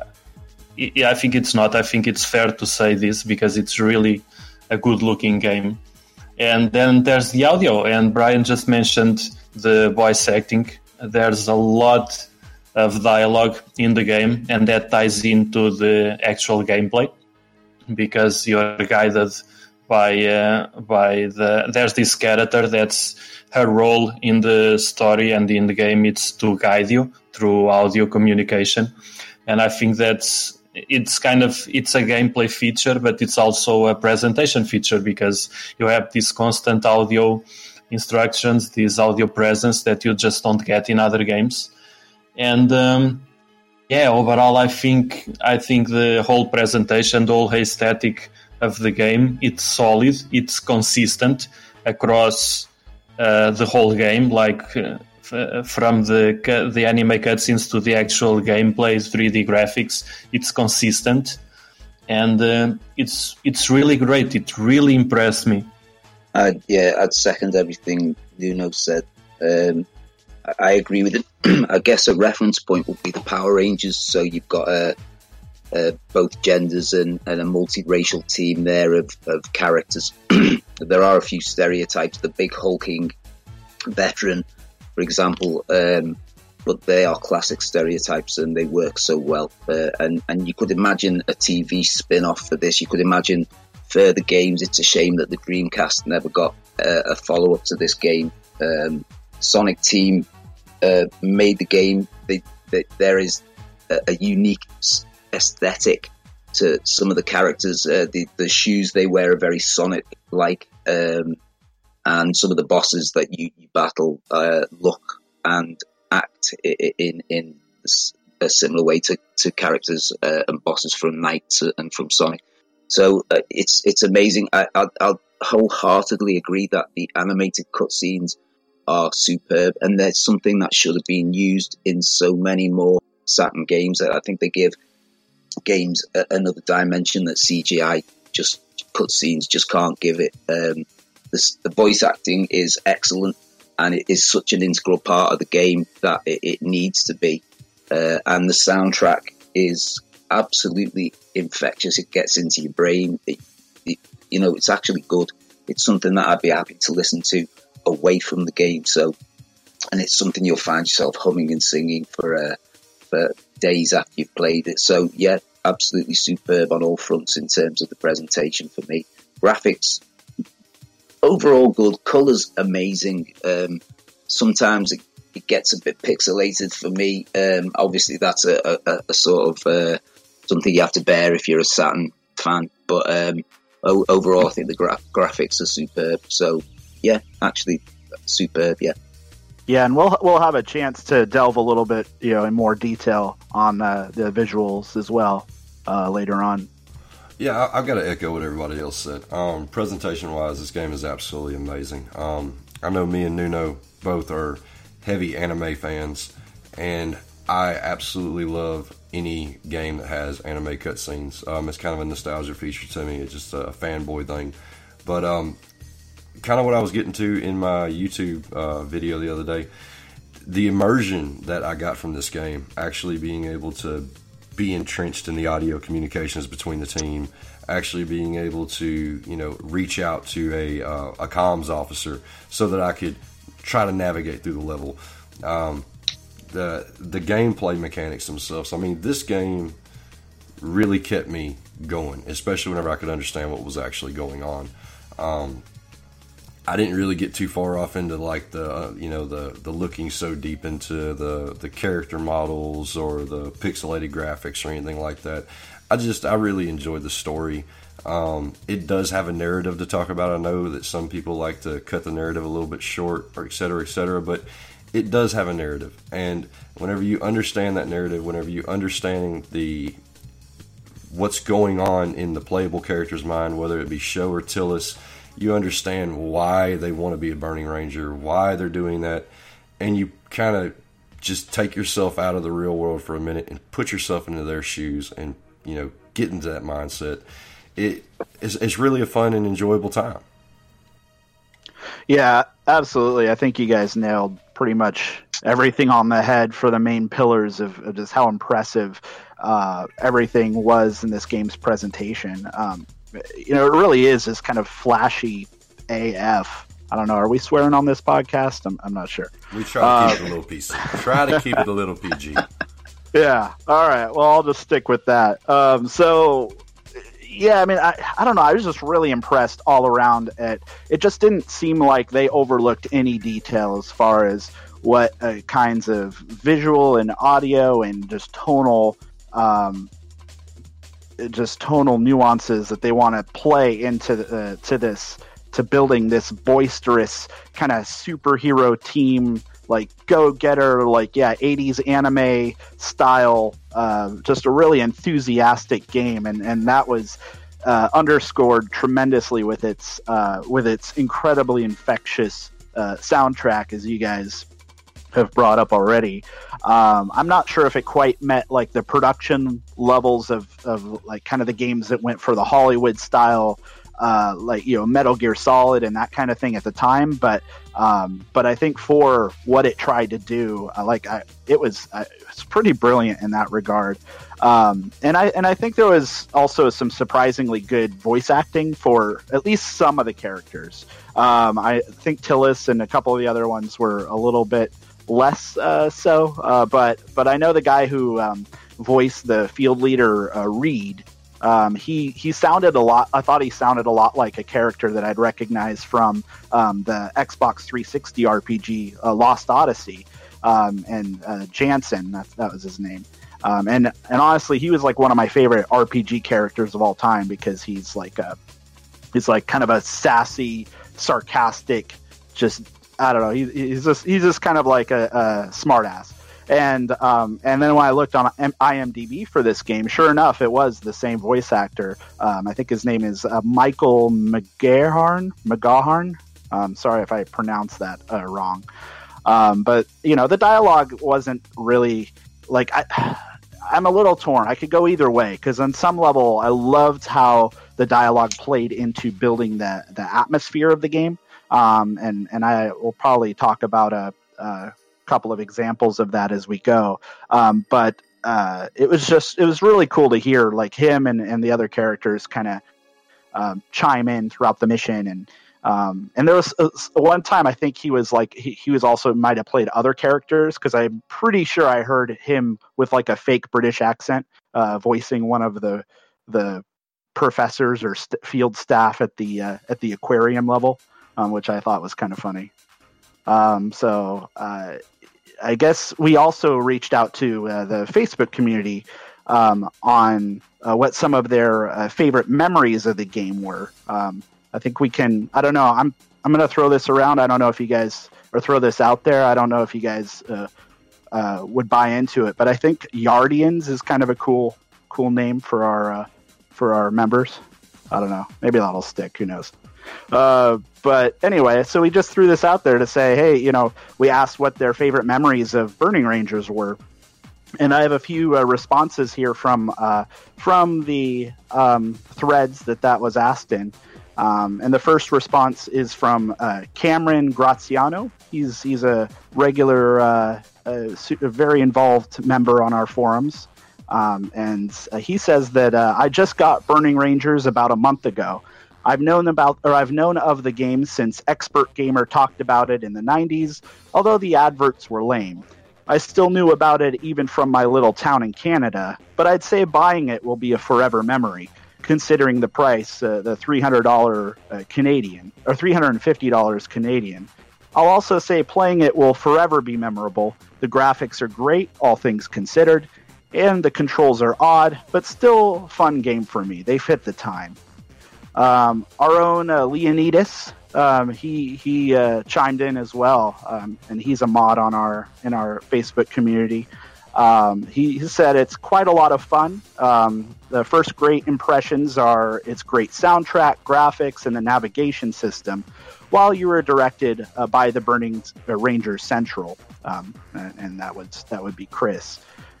I think it's not. I think it's fair to say this because it's really a good looking game. And then there's the audio, and Brian just mentioned the voice acting. There's a lot of dialogue in the game, and that ties into the actual gameplay because you're guided by uh, by the there's this character that's her role in the story and in the game. It's to guide you through audio communication, and I think that's it's kind of it's a gameplay feature, but it's also a presentation feature because you have this constant audio instructions, this audio presence that you just don't get in other games. And um, yeah, overall, I think I think the whole presentation, the whole aesthetic of the game, it's solid, it's consistent across uh, the whole game, like uh, f- from the the anime cutscenes to the actual gameplay, three D graphics, it's consistent, and uh, it's it's really great. It really impressed me. Uh, yeah, I'd second everything Nuno said. Um, I, I agree with it. I guess a reference point would be the Power Rangers. So you've got a Uh, both genders and, and a multiracial team there of, of characters. There are a few stereotypes. The big hulking veteran, for example, um, but they are classic stereotypes and they work so well. Uh, and, and you could imagine a T V spin-off for this. You could imagine further games. It's a shame that the Dreamcast never got uh, a follow-up to this game. Um, Sonic Team uh, made the game. They, they, there is a, a unique aesthetic to some of the characters. Uh, the, the shoes they wear are very Sonic-like, um, and some of the bosses that you, you battle uh, look and act in in a similar way to, to characters uh, and bosses from Knights and from Sonic. So uh, it's it's amazing. I, I, I'll wholeheartedly agree that the animated cutscenes are superb, and there's something that should have been used in so many more Saturn games. I think they give games a, another dimension that C G I just cutscenes just can't give it. Um, the, the voice acting is excellent, and it is such an integral part of the game that it, it needs to be. Uh, and the soundtrack is absolutely infectious. It gets into your brain. It, it, you know, it's actually good. It's something that I'd be happy to listen to away from the game. So, and it's something you'll find yourself humming and singing for uh, for days after you've played it. So, yeah, absolutely superb on all fronts in terms of the presentation for me. Graphics, overall good. Colours, amazing. Um, sometimes it, it gets a bit pixelated for me. Um, obviously, that's a, a, a sort of uh, something you have to bear if you're a Saturn fan. But um, o- overall, I think the gra- graphics are superb. So, yeah, actually superb, yeah. Yeah, and we'll we'll have a chance to delve a little bit, you know, in more detail on uh, the visuals as well uh, later on. Yeah, I, I've got to echo what everybody else said. Um, presentation-wise, this game is absolutely amazing. Um, I know me and Nuno both are heavy anime fans, and I absolutely love any game that has anime cutscenes. Um, it's kind of a nostalgia feature to me. It's just a fanboy thing. But um, kind of what I was getting to in my YouTube uh, video the other day, the immersion that I got from this game, actually being able to be entrenched in the audio communications between the team, actually being able to, you know, reach out to a uh, a comms officer so that I could try to navigate through the level. Um, the the gameplay mechanics themselves. I mean, this game really kept me going, especially whenever I could understand what was actually going on. Um, I didn't really get too far off into like the uh, you know the the looking so deep into the the character models or the pixelated graphics or anything like that. I just I really enjoyed the story. Um, it does have a narrative to talk about. I know that some people like to cut the narrative a little bit short, or et cetera, et cetera, but it does have a narrative. And whenever you understand that narrative, whenever you understand the what's going on in the playable character's mind, whether it be Sho or Tillis, you understand why they want to be a Burning Ranger, why they're doing that, and you kind of just take yourself out of the real world for a minute and put yourself into their shoes and, you know, get into that mindset. It is it's really a fun and enjoyable time. Yeah, absolutely. I think you guys nailed pretty much everything on the head for the main pillars of, of just how impressive uh, everything was in this game's presentation. Um, you know, it really is this kind of flashy A F. I don't know. Are we swearing on this podcast? I'm, I'm not sure. We try to uh, keep it a little P C. Try to keep it a little P G. Yeah. All right. Well, I'll just stick with that. Um, so, yeah, I mean, I, I don't know. I was just really impressed all around. At, it just didn't seem like they overlooked any detail as far as what uh, kinds of visual and audio and just tonal um, just tonal nuances that they want to play into the, uh, to this, to building this boisterous kind of superhero team, like go-getter, like, yeah, eighties anime style, uh, just a really enthusiastic game. And, and that was uh, underscored tremendously with its, uh, with its incredibly infectious uh, soundtrack, as you guys have brought up already. Um, I'm not sure if it quite met like the production levels of, of like kind of the games that went for the Hollywood style, uh, like, you know, Metal Gear Solid and that kind of thing at the time. But, um, but I think for what it tried to do, I like, I, it was, I, it's pretty brilliant in that regard. Um, and I, and I think there was also some surprisingly good voice acting for at least some of the characters. Um, I think Tillis and a couple of the other ones were a little bit less uh, so, uh, but but I know the guy who um, voiced the field leader uh, Reed. Um, he he sounded a lot. I thought he sounded a lot like a character that I'd recognize from um, the Xbox three sixty R P G uh, Lost Odyssey, um, and uh, Jansen. That, that was his name. Um, and and honestly, he was like one of my favorite R P G characters of all time because he's like a he's like kind of a sassy, sarcastic, just. I don't know. He, he's just he's just kind of like a, a smart ass. And um, and then when I looked on IMDb for this game, sure enough, it was the same voice actor. Um, I think his name is uh, Michael McGahern. McGahern. Um, sorry if I pronounced that uh, wrong. Um, but you know, the dialogue wasn't really like I. I'm a little torn. I could go either way because on some level, I loved how the dialogue played into building the the atmosphere of the game. Um, and and I will probably talk about a. a couple of examples of that as we go. Um, but uh, it was just, it was really cool to hear like him and, and the other characters kind of um, chime in throughout the mission. And um, and there was uh, one time I think he was like, he, he was also might have played other characters because I'm pretty sure I heard him with like a fake British accent uh, voicing one of the the professors or st- field staff at the uh, at the aquarium level, um, which I thought was kind of funny. Um, so uh, I guess we also reached out to uh, the Facebook community um, on uh, what some of their uh, favorite memories of the game were. Um, I think we can. I don't know. I'm I'm going to throw this around. I don't know if you guys or throw this out there. I don't know if you guys uh, uh, would buy into it, but I think Yardians is kind of a cool cool name for our uh, for our members. I don't know. Maybe that'll stick. Who knows? Uh, but anyway, so we just threw this out there to say, hey, you know, we asked what their favorite memories of Burning Rangers were. And I have a few uh, responses here from uh, from the um, threads that that was asked in. Um, and the first response is from uh, Cameron Graziano. He's he's a regular, uh, a, a very involved member on our forums. Um, and uh, he says that uh, I just got Burning Rangers about a month ago. I've known about, or I've known of the game since Expert Gamer talked about it in the nineties, although the adverts were lame. I still knew about it even from my little town in Canada, but I'd say buying it will be a forever memory, considering the price, uh, the three hundred dollars uh, Canadian, or three hundred fifty dollars Canadian. I'll also say playing it will forever be memorable. The graphics are great, all things considered, and the controls are odd, but still fun game for me. They fit the time. Um, our own uh, Leonidas, um, he he uh, chimed in as well, um, and he's a mod on our in our Facebook community. Um, he, he said it's quite a lot of fun. Um, the first great impressions are its great soundtrack, graphics, and the navigation system, while you were directed uh, by the Burning Rangers Central, um, and, and that would that would be Chris.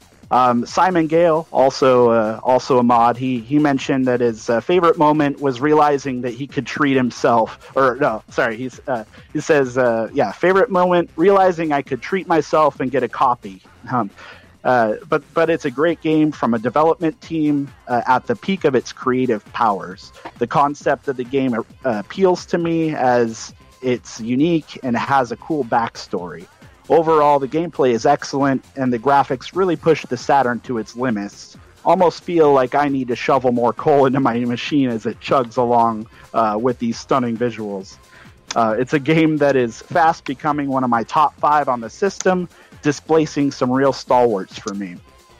Um, Simon Gale, also uh, also a mod, he he mentioned that his uh, favorite moment was realizing that he could treat himself, or no, sorry, he's uh, he says, uh, yeah, favorite moment, realizing I could treat myself and get a copy. Um, uh, but but it's a great game from a development team uh, at the peak of its creative powers. The concept of the game uh, appeals to me as it's unique and has a cool backstory. Overall, the gameplay is excellent, and the graphics really push the Saturn to its limits. Almost feel like I need to shovel more coal into my machine as it chugs along uh, with these stunning visuals. Uh, it's a game that is fast becoming one of my top five on the system, displacing some real stalwarts for me.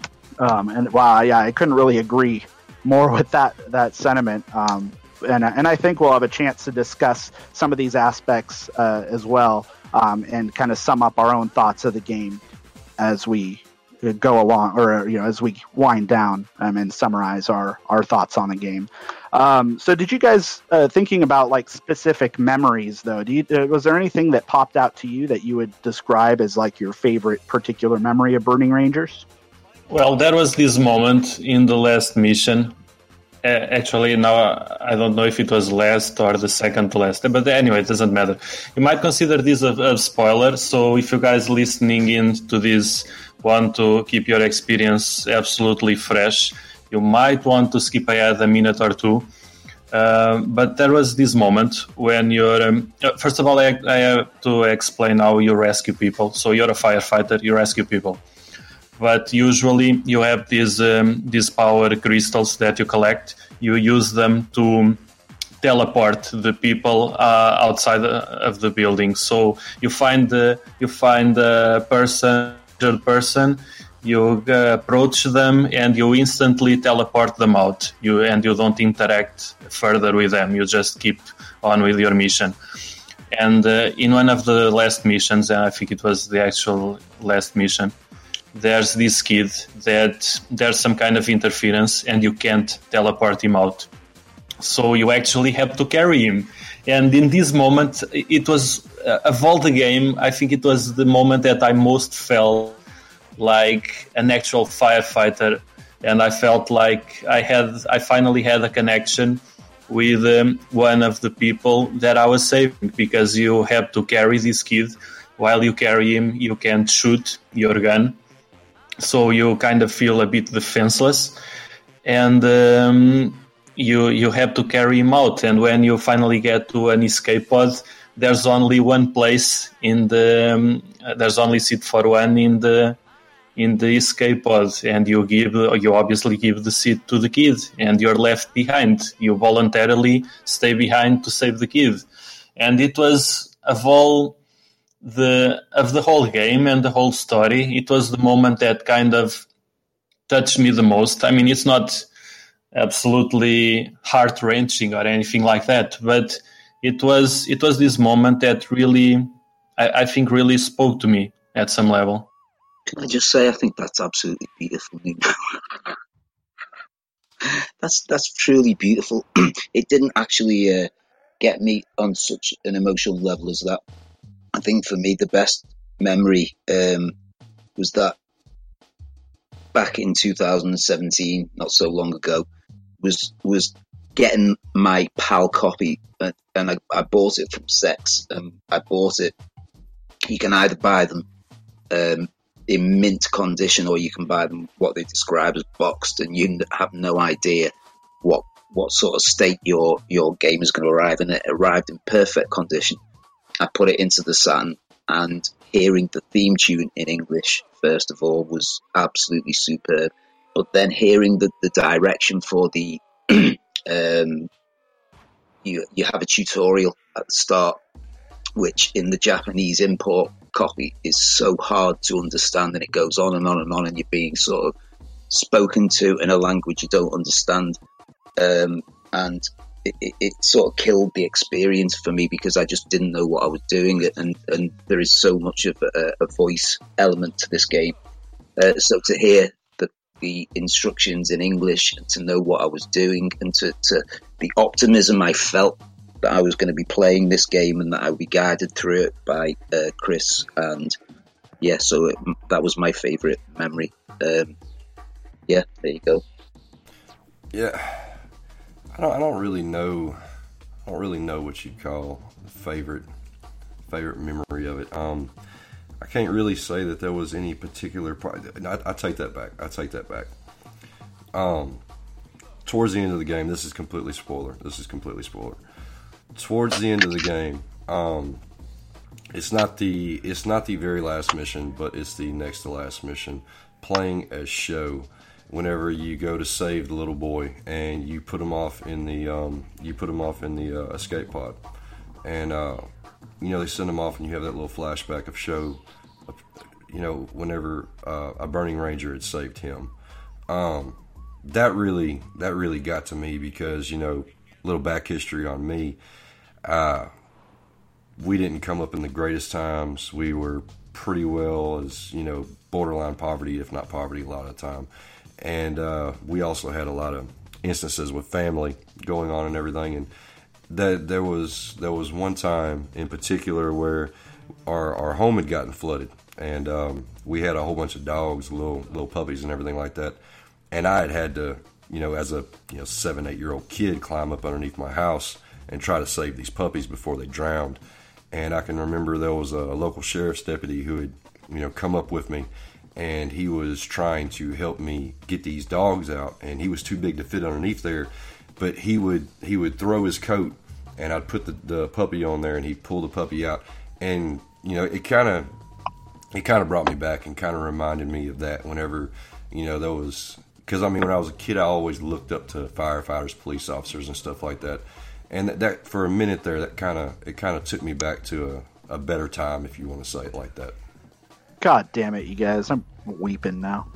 Um, and wow, yeah, I couldn't really agree more with that that sentiment. Um, and and I think we'll have a chance to discuss some of these aspects uh, as well. Um, and kind of sum up our own thoughts of the game as we go along, or you know, as we wind down um, and summarize our, our thoughts on the game. Um, so, did you guys uh, thinking about like specific memories though? Do you, uh, was there anything that popped out to you that you would describe as like your favorite particular memory of Burning Rangers? Well, there was this moment in the last mission. Actually, now I don't know if it was last or the second to last, but anyway, it doesn't matter. You might consider this a, a spoiler, so if you guys listening in to this want to keep your experience absolutely fresh, you might want to skip ahead a minute or two. Uh, but there was this moment when you're... Um, first of all, I, I have to explain how you rescue people. So you're a firefighter, you rescue people. But usually you have these um, these power crystals that you collect. You use them to teleport the people uh, outside of the building. So you find the you find a person, person, you uh, approach them, and you instantly teleport them out. You and you don't interact further with them. You just keep on with your mission. And uh, in one of the last missions, and I think it was the actual last mission, there's this kid that there's some kind of interference and you can't teleport him out. So you actually have to carry him. And in this moment, it was, uh, of all the game, I think it was the moment that I most felt like an actual firefighter. And I felt like I had, I finally had a connection with um, one of the people that I was saving, because you have to carry this kid. While you carry him, you can't shoot your gun. So you kind of feel a bit defenseless. And um, you you have to carry him out. And when you finally get to an escape pod, there's only one place in the, um, there's only seat for one in the in the escape pod, and you give you obviously give the seat to the kid, and you're left behind. You voluntarily stay behind to save the kid. And it was, of all the of the whole game and the whole story, it was the moment that kind of touched me the most. I mean, it's not absolutely heart-wrenching or anything like that, but it was it was this moment that really, I, I think, really spoke to me at some level. Can I just say, I think that's absolutely beautiful. that's that's truly beautiful. It didn't actually uh, get me on such an emotional level as that. I think for me, the best memory um, was that back in two thousand seventeen, not so long ago, was was getting my PAL copy, uh, and I, I bought it from Sex. Um, I bought it. You can either buy them um, in mint condition, or you can buy them what they describe as boxed, and you have no idea what what sort of state your your game is going to arrive in. It arrived in perfect condition. I put it into the Saturn, and hearing the theme tune in English, first of all, was absolutely superb. But then hearing the, the direction for the, um, you you have a tutorial at the start, which in the Japanese import copy is so hard to understand, and it goes on and on and on, and you're being sort of spoken to in a language you don't understand. Um, and It, it, it sort of killed the experience for me, because I just didn't know what I was doing, and, and there is so much of a, a voice element to this game. Uh, so to hear the, the instructions in English, and to know what I was doing, and to, to the optimism I felt that I was going to be playing this game and that I would be guided through it by uh, Chris. And yeah, so it, that was my favourite memory. Um, yeah, there you go. Yeah. I don't, I don't really know. I don't really know what you'd call favorite favorite memory of it. Um, I can't really say that there was any particular. I, I take that back. I take that back. Um, towards the end of the game, this is completely spoiler. This is completely spoiler. Towards the end of the game, um, it's not the it's not the very last mission, but it's the next to last mission. Playing as Sho. Whenever you go to save the little boy, and you put him off in the um, you put him off in the uh, escape pod, and uh, you know they send him off, and you have that little flashback of Sho, you know, whenever uh, a Burning Ranger had saved him. Um, that really that really got to me, because, you know, little back history on me. Uh, we didn't come up in the greatest times. We were pretty well as, you know, borderline poverty, if not poverty, a lot of the time. And uh, we also had a lot of instances with family going on and everything. And that there was there was one time in particular where our our home had gotten flooded, and um, we had a whole bunch of dogs, little little puppies, and everything like that. And I had had to, you know, as a you know seven eight year old kid, climb up underneath my house and try to save these puppies before they drowned. And I can remember there was a local sheriff's deputy who had, you know, come up with me. And he was trying to help me get these dogs out, and he was too big to fit underneath there. But he would he would throw his coat, and I'd put the, the puppy on there, and he'd pull the puppy out. And you know, it kind of it kind of brought me back, and kind of reminded me of that. Whenever, you know, there was, because I mean, when I was a kid, I always looked up to firefighters, police officers, and stuff like that. And that, that for a minute there, that kind of it kind of took me back to a, a better time, if you want to say it like that. God damn it, you guys. I'm weeping now.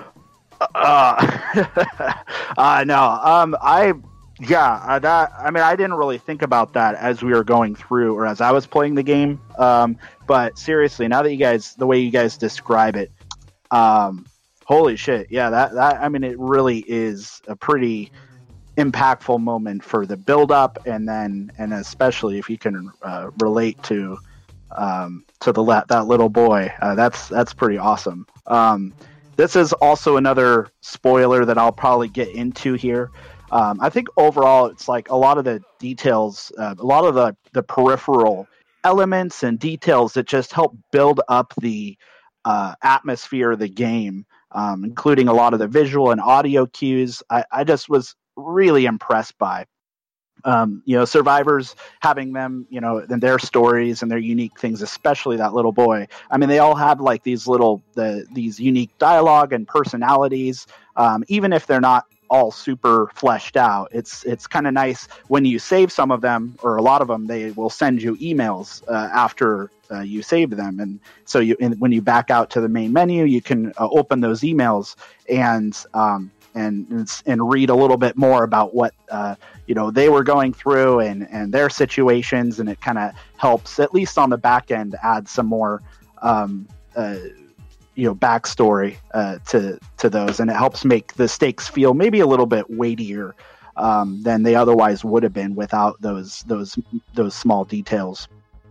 Uh, uh no, um, I, yeah, uh, that, I mean, I didn't really think about that as we were going through, or as I was playing the game. Um, but seriously, now that you guys, the way you guys describe it, Um, holy shit. Yeah, that, that, I mean, it really is a pretty impactful moment for the build up. And then, and especially if you can uh, relate to, um, to the, that little boy, uh, that's, that's pretty awesome. Um, this is also another spoiler that I'll probably get into here. Um, I think overall, it's like a lot of the details, uh, a lot of the, the peripheral elements and details that just help build up the uh, atmosphere of the game, um, including a lot of the visual and audio cues. I, I just was really impressed by. Um, you know, survivors having them, you know, and their stories and their unique things, especially that little boy. I mean, they all have like these little, the, these unique dialogue and personalities, um, even if they're not all super fleshed out. It's, it's kind of nice when you save some of them, or a lot of them, they will send you emails uh, after uh, you save them. And so you, and when you back out to the main menu, you can uh, open those emails and, um, and and read a little bit more about what uh, you know they were going through and, and their situations, and it kind of helps, at least on the back end, add some more um, uh, you know backstory uh, to to those, and it helps make the stakes feel maybe a little bit weightier um, than they otherwise would have been without those those those small details.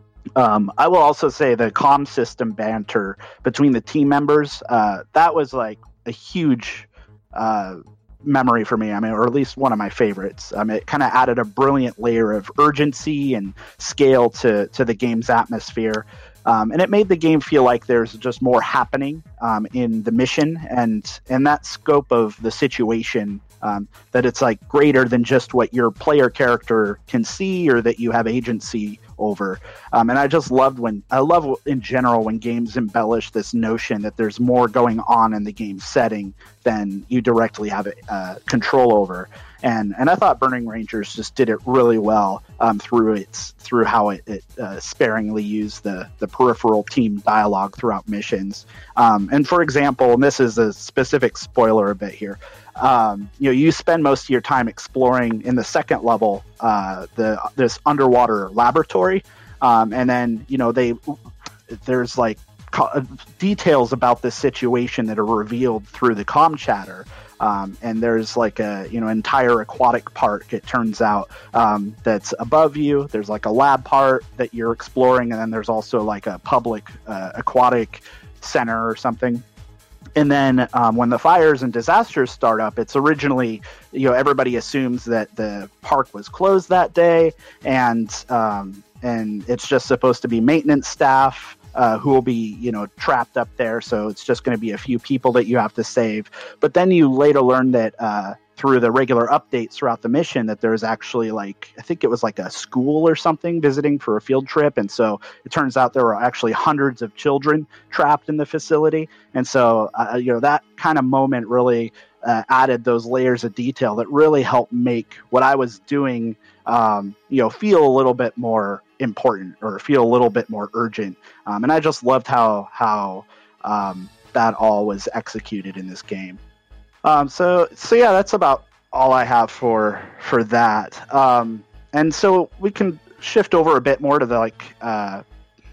Um, I will also say the comm system banter between the team members, uh, that was like a huge uh memory for me. I mean, or at least one of my favorites. Um, it kind of added a brilliant layer of urgency and scale to to the game's atmosphere, um, and it made the game feel like there's just more happening um, in the mission and and that scope of the situation. Um, that it's like greater than just what your player character can see or that you have agency over. Um, and I just loved when, I love in general when games embellish this notion that there's more going on in the game setting than you directly have uh, control over. And and I thought Burning Rangers just did it really well um, through its through how it, it uh, sparingly used the the peripheral team dialogue throughout missions. Um, and for example, and this is a specific spoiler a bit here. Um, you know, you spend most of your time exploring in the second level, uh, the this underwater laboratory, um, and then you know they there's like co- details about this situation that are revealed through the comm chatter. Um, and there's like a, you know, entire aquatic park, it turns out, um, that's above you. There's like a lab part that you're exploring. And then there's also like a public uh, aquatic center or something. And then um, when the fires and disasters start up, it's originally, you know, everybody assumes that the park was closed that day. And, um, and it's just supposed to be maintenance staff Uh, who will be, you know, trapped up there. So it's just going to be a few people that you have to save. But then you later learn that uh, through the regular updates throughout the mission that there's actually like, I think it was like a school or something visiting for a field trip. And so it turns out there were actually hundreds of children trapped in the facility. And so, uh, you know, that kind of moment really uh, added those layers of detail that really helped make what I was doing, um, you know, feel a little bit more important or feel a little bit more urgent. Um, and I just loved how, how um, that all was executed in this game. Um, so, so yeah, that's about all I have for, for that. Um, and so we can shift over a bit more to the, like, uh,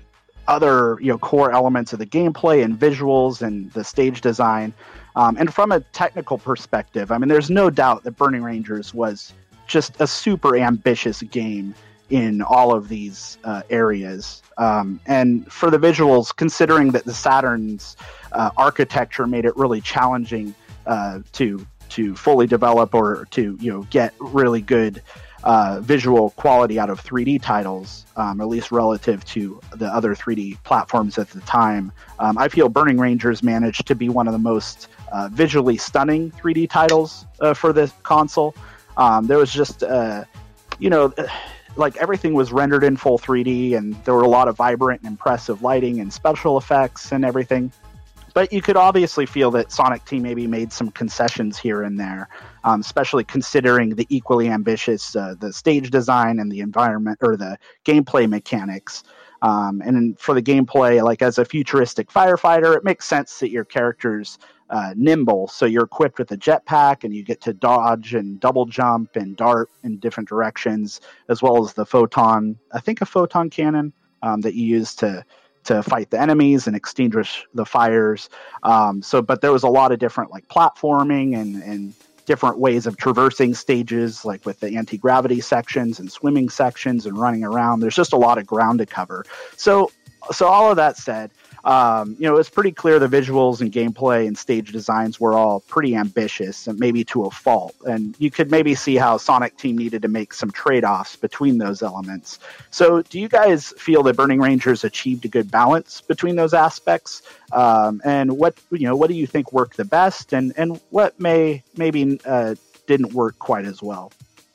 other, you know, core elements of the gameplay and visuals and the stage design. Um, and from a technical perspective, I mean, there's no doubt that Burning Rangers was just a super ambitious game in all of these uh, areas. Um, and for the visuals, considering that the Saturn's uh, architecture made it really challenging uh, to to fully develop or to, you know, get really good uh, visual quality out of three D titles, um, at least relative to the other three D platforms at the time. Um, I feel Burning Rangers managed to be one of the most uh, visually stunning three D titles uh, for this console. Um, there was just, uh, you know, like everything was rendered in full three D, and there were a lot of vibrant and impressive lighting and special effects and everything. But you could obviously feel that Sonic Team maybe made some concessions here and there, um, especially considering the equally ambitious uh, the stage design and the environment or the gameplay mechanics. Um, and for the gameplay, like as a futuristic firefighter, it makes sense that your character's uh, nimble. So you're equipped with a jetpack and you get to dodge and double jump and dart in different directions, as well as the photon, I think a photon cannon um, that you use to to fight the enemies and extinguish the fires. Um, so, but there was a lot of different like platforming and, and different ways of traversing stages, like with the anti-gravity sections and swimming sections and running around. There's just a lot of ground to cover. So, so all of that said, um, you know, it's pretty clear the visuals and gameplay and stage designs were all pretty ambitious and maybe to a fault. And you could maybe see how Sonic Team needed to make some trade-offs between those elements. So do you guys feel that Burning Rangers achieved a good balance between those aspects? Um, and what, you know, what do you think worked the best, and, and what may maybe uh, didn't work quite as well?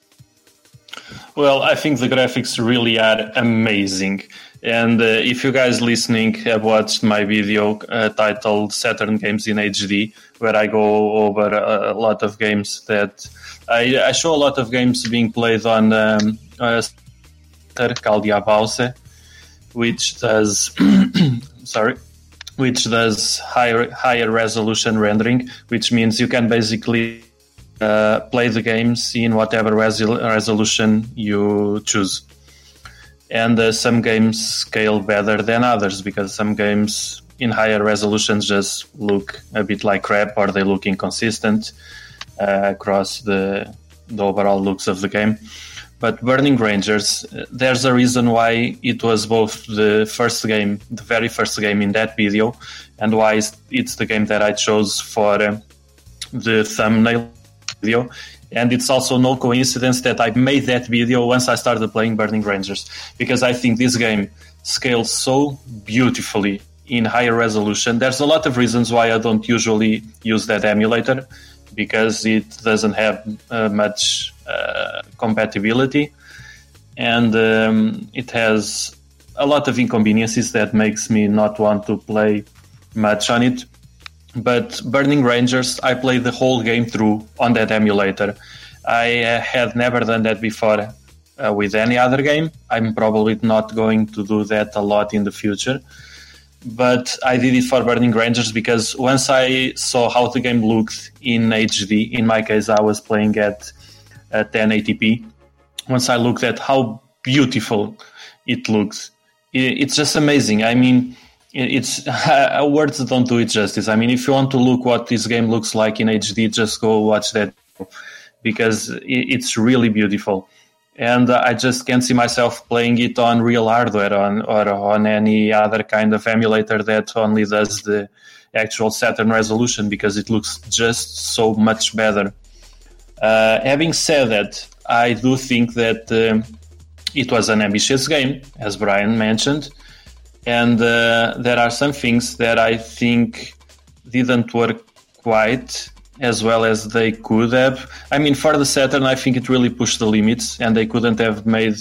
Well, I think the graphics really are amazing. And uh, if you guys listening have watched my video uh, titled Saturn Games in H D, where I go over a, a lot of games that I, I show a lot of games being played on um, uh, Caldia Bause, which does sorry, which does higher higher resolution rendering, which means you can basically uh, play the games in whatever res- resolution you choose. And uh, some games scale better than others, because some games in higher resolutions just look a bit like crap, or they look inconsistent uh, across the, the overall looks of the game. But Burning Rangers, there's a reason why it was both the first game, the very first game in that video, and why it's the game that I chose for uh, the thumbnail video. And it's also no coincidence that I made that video once I started playing Burning Rangers, because I think this game scales so beautifully in higher resolution. There's a lot of reasons why I don't usually use that emulator, because it doesn't have uh, much uh, compatibility, and um, it has a lot of inconveniences that makes me not want to play much on it. But Burning Rangers, I played the whole game through on that emulator. I uh, had never done that before uh, with any other game. I'm probably not going to do that a lot in the future. But I did it for Burning Rangers because once I saw how the game looked in H D, in my case I was playing at uh, ten eighty p, once I looked at how beautiful it looks, it's just amazing. I mean, it's uh, words don't do it justice. I mean, if you want to look what this game looks like in H D, just go watch that, because it's really beautiful. And uh, I just can't see myself playing it on real hardware on, or on any other kind of emulator that only does the actual Saturn resolution, because it looks just so much better. Uh, having said that, I do think that um, it was an ambitious game, as Brian mentioned. And uh, there are some things that I think didn't work quite as well as they could have. I mean, for the Saturn, I think it really pushed the limits, and they couldn't have made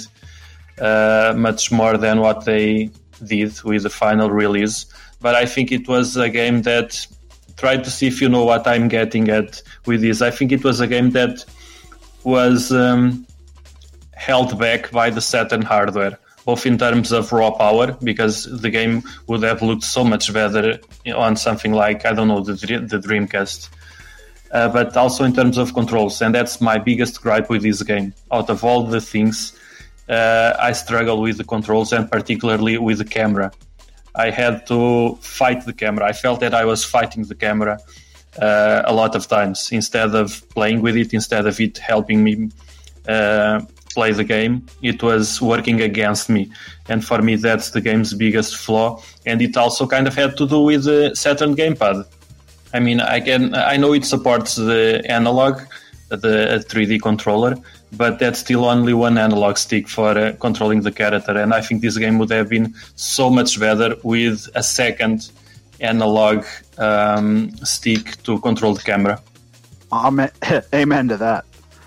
uh, much more than what they did with the final release. But I think it was a game that tried to see if you know what I'm getting at with this. I think it was a game that was um, held back by the Saturn hardware, both in terms of raw power, because the game would have looked so much better on something like, I don't know, the, the Dreamcast. Uh, but also in terms of controls, and that's my biggest gripe with this game. Out of all the things, uh, I struggle with the controls, and particularly with the camera. I had to fight the camera. I felt that I was fighting the camera uh, a lot of times, instead of playing with it, instead of it helping me uh, play the game, it was working against me. And for me, that's the game's biggest flaw. And it also kind of had to do with the Saturn gamepad. I mean, I can I know it supports the analog, the three D controller, but that's still only one analog stick for uh, controlling the character. And I think this game would have been so much better with a second analog um, stick to control the camera. Amen, amen to that.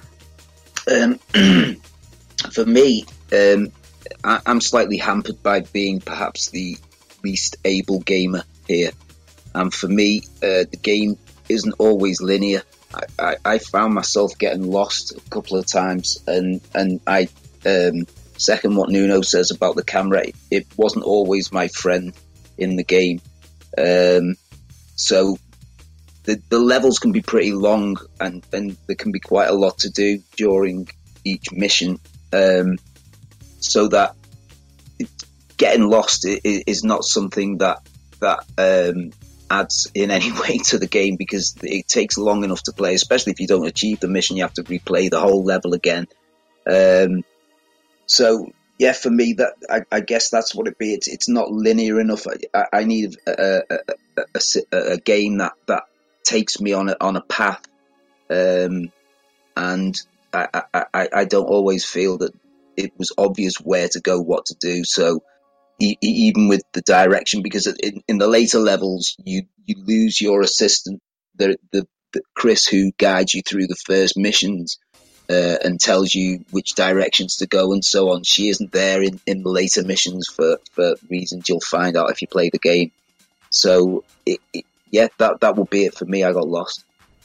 Um, for me, um, I, I'm slightly hampered by being perhaps the least able gamer here. And for me, uh, the game isn't always linear. I, I, I found myself getting lost a couple of times, and and I um, second what Nuno says about the camera. It wasn't always my friend in the game, um, so the the levels can be pretty long, and, and there can be quite a lot to do during each mission. Um, so that it, getting lost is, is not something that that um, adds in any way to the game, because it takes long enough to play, especially if you don't achieve the mission. You have to replay the whole level again. Um, so yeah, for me, that I, I guess that's what it be. It's it's not linear enough. I, I need a, a, a, a, a game that, that takes me on a, on a path, um, and I, I, I don't always feel that it was obvious where to go, what to do. So e- even with the direction, because in, in the later levels, you, you lose your assistant, the, the, the Chris, who guides you through the first missions uh, and tells you which directions to go and so on. She isn't there in, in the later missions for, for reasons you'll find out if you play the game. So it, it, yeah, that that will be it for me. I got lost.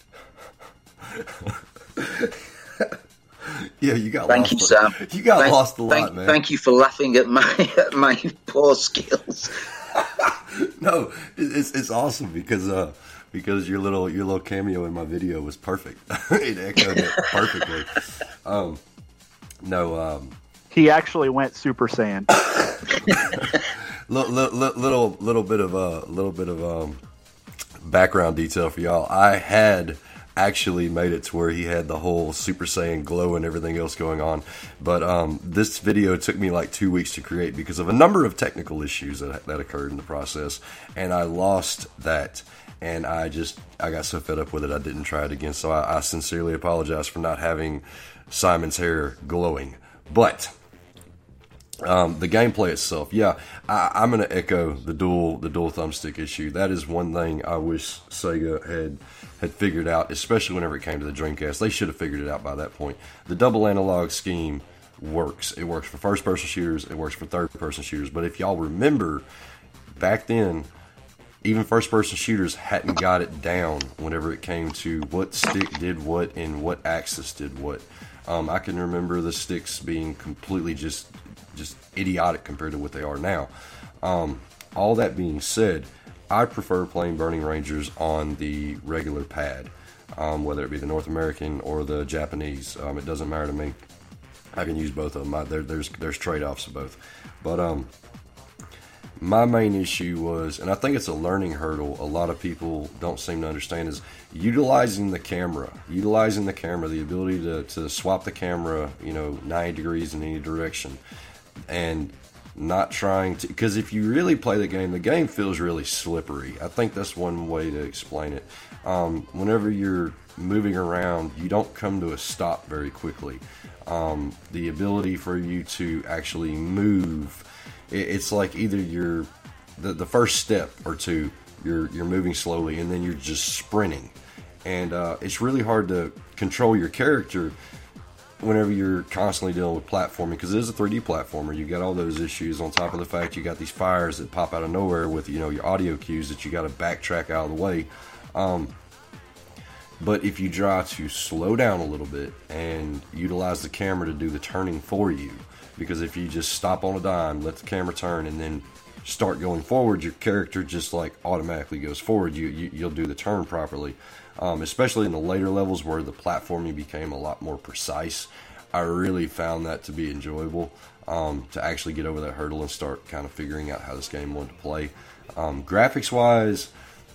Yeah, you got thank lost. you, Sam. You got thank, lost a lot, thank, man. Thank you for laughing at my at my poor skills. No, it's it's awesome because uh because your little your little cameo in my video was perfect. It echoed it perfectly. Um, no, um, he actually went Super Saiyan. little, little little little bit of a uh, little bit of um background detail for y'all. I had actually made it to where he had the whole Super Saiyan glow and everything else going on, but um, this video took me like two weeks to create because of a number of technical issues that, that occurred in the process, and I lost that, and I just I got so fed up with it I didn't try it again. So I, I sincerely apologize for not having Simon's hair glowing, but Um, the gameplay itself, yeah, I, I'm going to echo the dual the dual thumbstick issue. That is one thing I wish Sega had had figured out, especially whenever it came to the Dreamcast. They should have figured it out by that point. The double analog scheme works. It works for first-person shooters. It works for third-person shooters. But if y'all remember, back then, even first-person shooters hadn't got it down whenever it came to what stick did what and what axis did what. Um, I can remember the sticks being completely just just idiotic compared to what they are now. Um, all that being said, I prefer playing Burning Rangers on the regular pad, um, whether it be the North American or the Japanese. Um, it doesn't matter to me. I can use both of them. I, there, there's there's trade-offs of both. But um, my main issue was, and I think it's a learning hurdle a lot of people don't seem to understand, is utilizing the camera. Utilizing the camera, the ability to, to swap the camera, you know, ninety degrees in any direction. And not trying to, because if you really play the game, the game feels really slippery. I think that's one way to explain it. Um, whenever you're moving around, you don't come to a stop very quickly. Um, the ability for you to actually move, it, it's like either you're the, the first step or two, you're you're moving slowly, and then you're just sprinting, and uh, it's really hard to control your character whenever you're constantly dealing with platforming, because it is a three D platformer. You got all those issues on top of the fact you got these fires that pop out of nowhere with, you know, your audio cues that you got to backtrack out of the way. Um, but if you try to slow down a little bit and utilize the camera to do the turning for you, because if you just stop on a dime, let the camera turn, and then start going forward, your character just like automatically goes forward. You, you you'll do the turn properly. Um, especially in the later levels where the platforming became a lot more precise, I really found that to be enjoyable, um, to actually get over that hurdle and start kind of figuring out how this game wanted to play. Um, graphics-wise,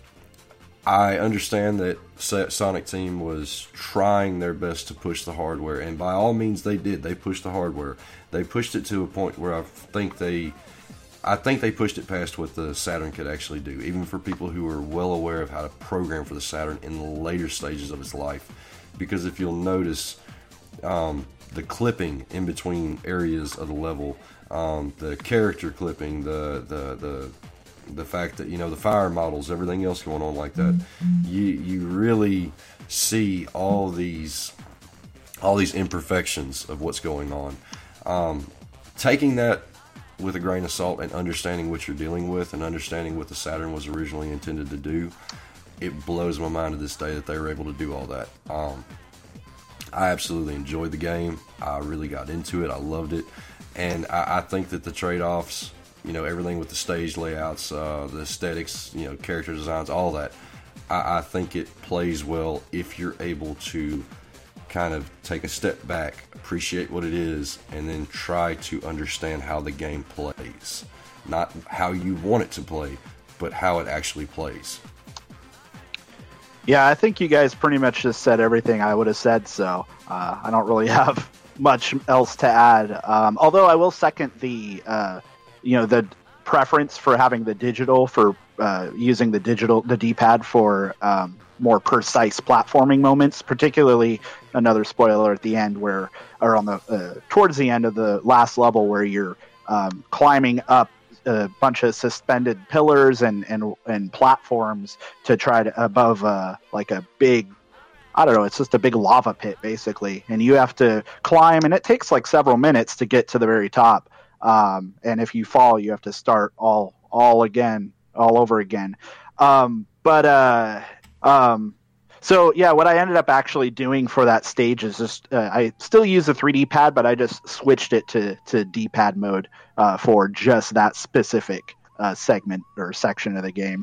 I understand that Sonic Team was trying their best to push the hardware, and by all means they did. They pushed the hardware. They pushed it to a point where I think they... I think they pushed it past what the Saturn could actually do, even for people who are well aware of how to program for the Saturn in the later stages of its life. Because if you'll notice, um, the clipping in between areas of the level, um, the character clipping, the, the the the fact that, you know, the fire models, everything else going on like that, you you really see all these all these imperfections of what's going on. Um, taking that with a grain of salt and understanding what you're dealing with and understanding what the Saturn was originally intended to do, it blows my mind to this day that they were able to do all that. Um, I absolutely enjoyed the game. I really got into it. I loved it. And I, I think that the trade-offs, you know, everything with the stage layouts, uh, the aesthetics, you know, character designs, all that, I, I think it plays well if you're able to kind of take a step back, appreciate what it is, and then try to understand how the game plays. Not how you want it to play, but how it actually plays. Yeah, I think you guys pretty much just said everything I would have said, so uh, I don't really have much else to add. Um, although I will second the, uh, you know, the preference for having the digital for uh, using the digital, the D-pad for um, more precise platforming moments, particularly another spoiler at the end where, or on the, uh, towards the end of the last level where you're um, climbing up a bunch of suspended pillars and, and, and platforms to try to above uh, like a big, I don't know, it's just a big lava pit basically. And you have to climb and it takes like several minutes to get to the very top. Um, and if you fall, you have to start all, all again, all over again. Um, but, uh, um, so yeah, what I ended up actually doing for that stage is just, uh, I still use the three D pad, but I just switched it to, to D-pad mode, uh, for just that specific, uh, segment or section of the game.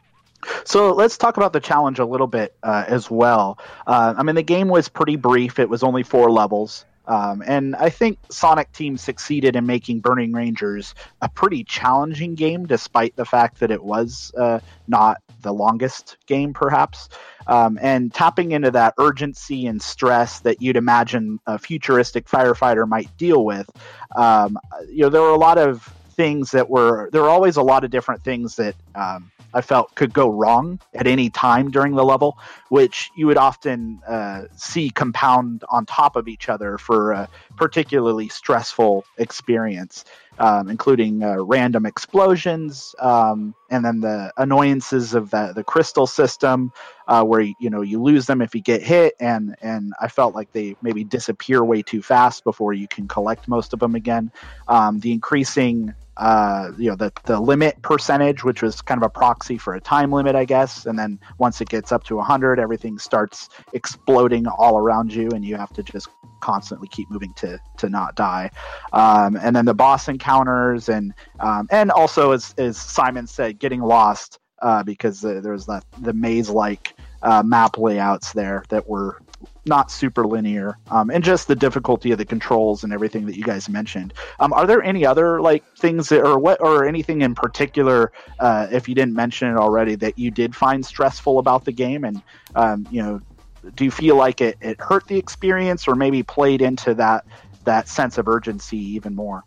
So let's talk about the challenge a little bit, uh, as well. Uh, I mean, the game was pretty brief. It was only four levels. Um, and I think Sonic Team succeeded in making Burning Rangers a pretty challenging game, despite the fact that it was uh, not the longest game, perhaps. Um, and tapping into that urgency and stress that you'd imagine a futuristic firefighter might deal with. Um, you know, there were a lot of things that were, there were always a lot of different things that um, I felt could go wrong at any time during the level, which you would often uh, see compound on top of each other for a particularly stressful experience, um, including uh, random explosions, um, and then the annoyances of the, the crystal system, uh, where you know you lose them if you get hit, and and I felt like they maybe disappear way too fast before you can collect most of them again. Um, the increasing uh you know the the limit percentage, which was kind of a proxy for a time limit, I guess, and then once it gets up to one hundred, everything starts exploding all around you and you have to just constantly keep moving to to not die. Um and then the boss encounters, and um and also as as Simon said, getting lost, uh because uh, there's that the maze like uh map layouts there that were not super linear, um, and just the difficulty of the controls and everything that you guys mentioned. Um, are there any other like things that, or what, or anything in particular, uh, if you didn't mention it already, that you did find stressful about the game? And um, you know, do you feel like it, it hurt the experience, or maybe played into that that sense of urgency even more?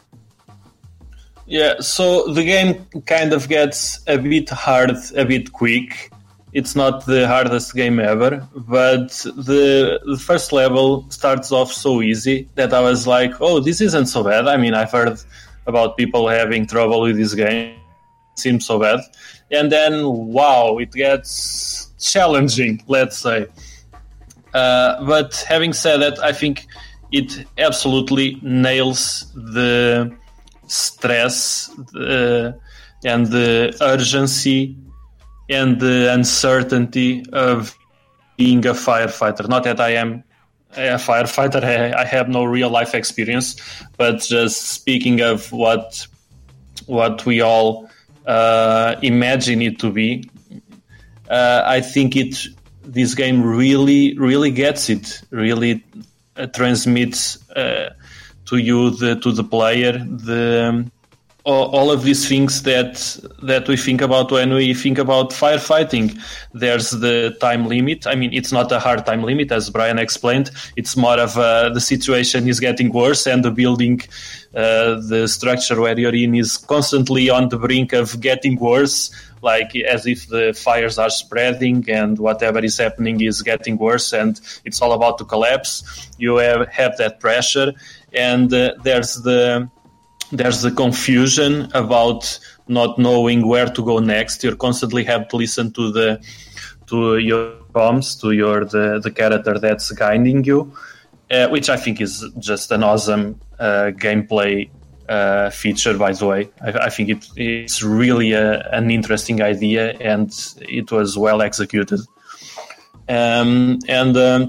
Yeah, so the game kind of gets a bit hard, a bit quick. It's not the hardest game ever, but the, the first level starts off so easy that I was like, oh, this isn't so bad. I mean, I've heard about people having trouble with this game. It seems so bad. And then, wow, it gets challenging, let's say. Uh, but having said that, I think it absolutely nails the stress the, and the urgency and the uncertainty of being a firefighter. Not that I am a firefighter, I, I have no real life experience, but just speaking of what what we all uh, imagine it to be, uh, I think it this game really, really gets it, really uh, transmits uh, to you, the, to the player, the all of these things that that we think about when we think about firefighting. There's the time limit. I mean, it's not a hard time limit, as Brian explained. It's more of uh, the situation is getting worse, and the building, uh, the structure where you're in is constantly on the brink of getting worse, like as if the fires are spreading and whatever is happening is getting worse, and it's all about to collapse. You have, have that pressure, and uh, there's the There's the confusion about not knowing where to go next. You constantly have to listen to the to your comms, to your the, the character that's guiding you, uh, which I think is just an awesome uh, gameplay uh, feature. By the way, I, I think it, it's really a, an interesting idea, and it was well executed. Um, and um,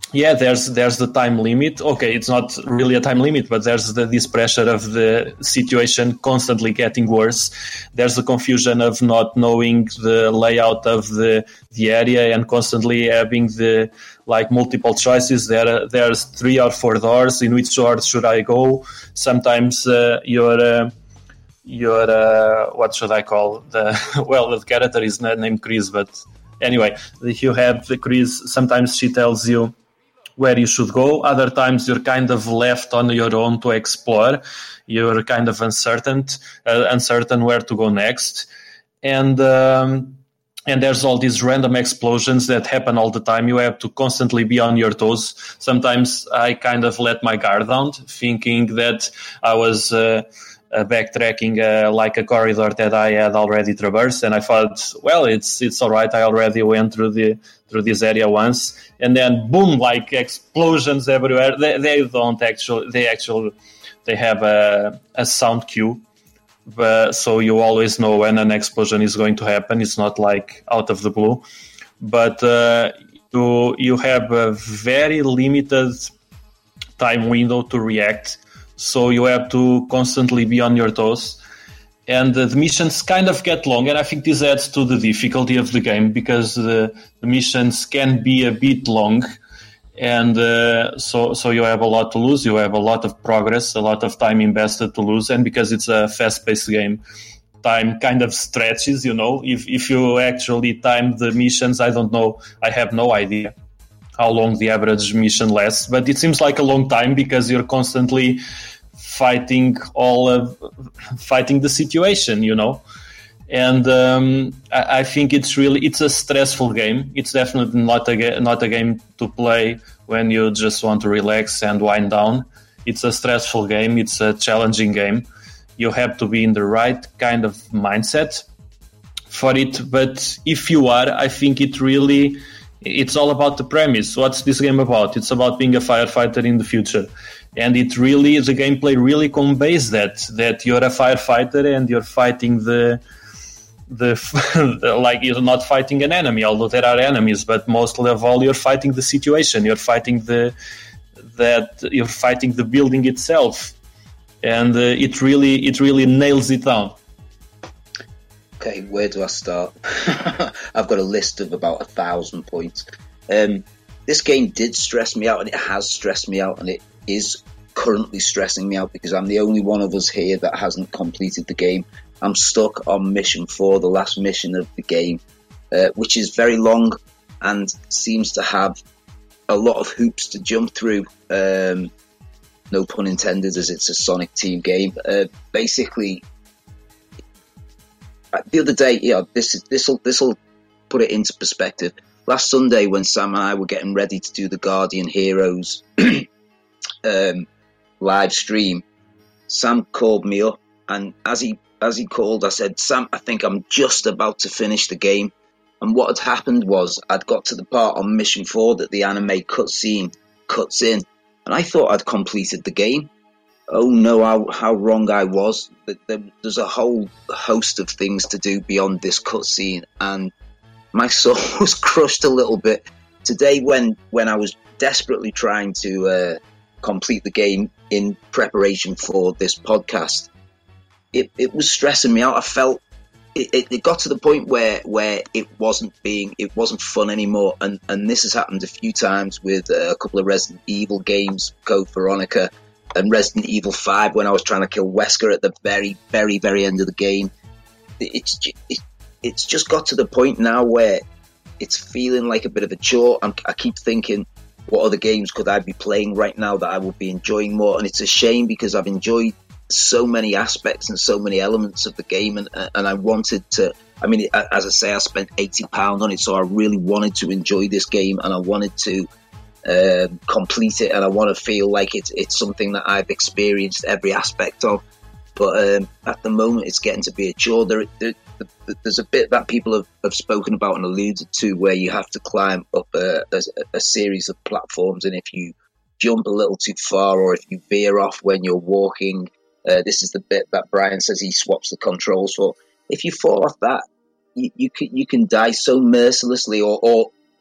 yeah, there's there's the time limit. Okay, it's not really a time limit, but there's the, this pressure of the situation constantly getting worse. There's the confusion of not knowing the layout of the the area and constantly having the like multiple choices. There there's three or four doors. In which door should I go? Sometimes uh, you're. Uh, your uh, what should I call the well the character is not named Chris, but anyway, if you have the Chris, sometimes she tells you where you should go. Other times you're kind of left on your own to explore. You're kind of uncertain, uh, uncertain where to go next, and um, and there's all these random explosions that happen all the time. You have to constantly be on your toes. Sometimes I kind of let my guard down, thinking that I was. Uh, Uh, backtracking uh, like a corridor that I had already traversed, and I thought, well, it's it's all right. I already went through the through this area once, and then boom, like explosions everywhere. They, they don't actually. They actually they have a, a sound cue, but so you always know when an explosion is going to happen. It's not like out of the blue, but uh, you you have a very limited time window to react. So you have to constantly be on your toes. And uh, the missions kind of get long, and I think this adds to the difficulty of the game because the, the missions can be a bit long. And uh, so so you have a lot to lose. You have a lot of progress, a lot of time invested to lose. And because it's a fast-paced game, time kind of stretches, you know. If, if you actually time the missions, I don't know, I have no idea how long the average mission lasts, but it seems like a long time because you're constantly fighting all of fighting the situation, you know. And um, I, I think it's really it's a stressful game. It's definitely not a not a game to play when you just want to relax and wind down. It's a stressful game. It's a challenging game. You have to be in the right kind of mindset for it. But if you are, I think it really. It's all about the premise. What's this game about? It's about being a firefighter in the future. And it really, the gameplay really conveys that, that you're a firefighter and you're fighting the, the, like you're not fighting an enemy, although there are enemies, but mostly of all you're fighting the situation. You're fighting the, that you're fighting the building itself. And uh, it really, it really nails it down. Okay, where do I start? I've got a list of about a thousand points. Um, this game did stress me out, and it has stressed me out, and it is currently stressing me out because I'm the only one of us here that hasn't completed the game. I'm stuck on mission four, the last mission of the game, uh, which is very long and seems to have a lot of hoops to jump through. Um, no pun intended, as it's a Sonic Team game. Uh, basically... The other day, yeah, this is this'll this'll put it into perspective. Last Sunday, when Sam and I were getting ready to do the Guardian Heroes um, live stream, Sam called me up, and as he as he called, I said, "Sam, I think I'm just about to finish the game." And what had happened was, I'd got to the part on Mission Four that the anime cutscene cuts in, and I thought I'd completed the game. Oh no, how, how wrong I was. There's a whole host of things to do beyond this cutscene, and my soul was crushed a little bit. Today, when, when I was desperately trying to uh, complete the game in preparation for this podcast, it, it was stressing me out. I felt it, it, it got to the point where, where it wasn't being, it wasn't fun anymore. And, and this has happened a few times with uh, a couple of Resident Evil games, Code Veronica, and Resident Evil five, when I was trying to kill Wesker at the very, very, very end of the game. It's it, it's just got to the point now where it's feeling like a bit of a chore. I'm, I keep thinking, what other games could I be playing right now that I would be enjoying more? And it's a shame because I've enjoyed so many aspects and so many elements of the game, and and I wanted to. I mean, as I say, I spent eighty pounds on it, so I really wanted to enjoy this game, and I wanted to Uh, complete it, and I want to feel like it's it's something that I've experienced every aspect of. But um, at the moment, it's getting to be a chore. There, there, there's a bit that people have, have spoken about and alluded to where you have to climb up a, a, a series of platforms, and if you jump a little too far or if you veer off when you're walking, uh, this is the bit that Brian says he swaps the controls for. If you fall off that, you, you can you can die so mercilessly, or, or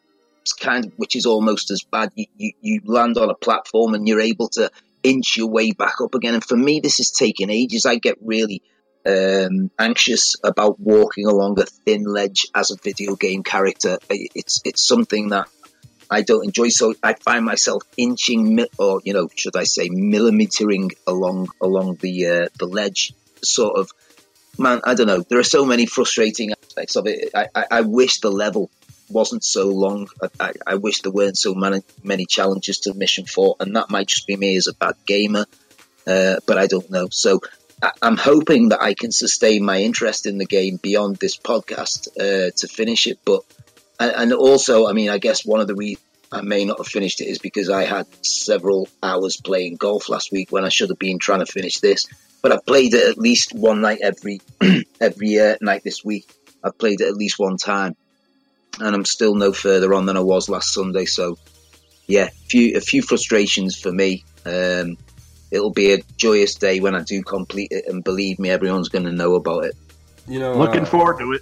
that's kind of, which is almost as bad. You, you, you land on a platform and you're able to inch your way back up again. And for me, this is taking ages. I get really um, anxious about walking along a thin ledge as a video game character. It's it's something that I don't enjoy. So I find myself inching, or you know, should I say, millimetering along along the uh, the ledge. Sort of, man. I don't know. There are so many frustrating aspects of it. I, I, I wish the level wasn't so long. I, I wish there weren't so many, many challenges to Mission four, and that might just be me as a bad gamer, uh, but I don't know. So I, I'm hoping that I can sustain my interest in the game beyond this podcast uh, to finish it. But and, and also, I mean, I guess one of the reasons I may not have finished it is because I had several hours playing golf last week when I should have been trying to finish this. But I've played it at least one night every every uh, night this week. I've played it at least one time. And I'm still no further on than I was last Sunday. So, yeah, few, a few frustrations for me. Um, it'll be a joyous day when I do complete it. And believe me, everyone's going to know about it. You know, Looking uh, forward to it.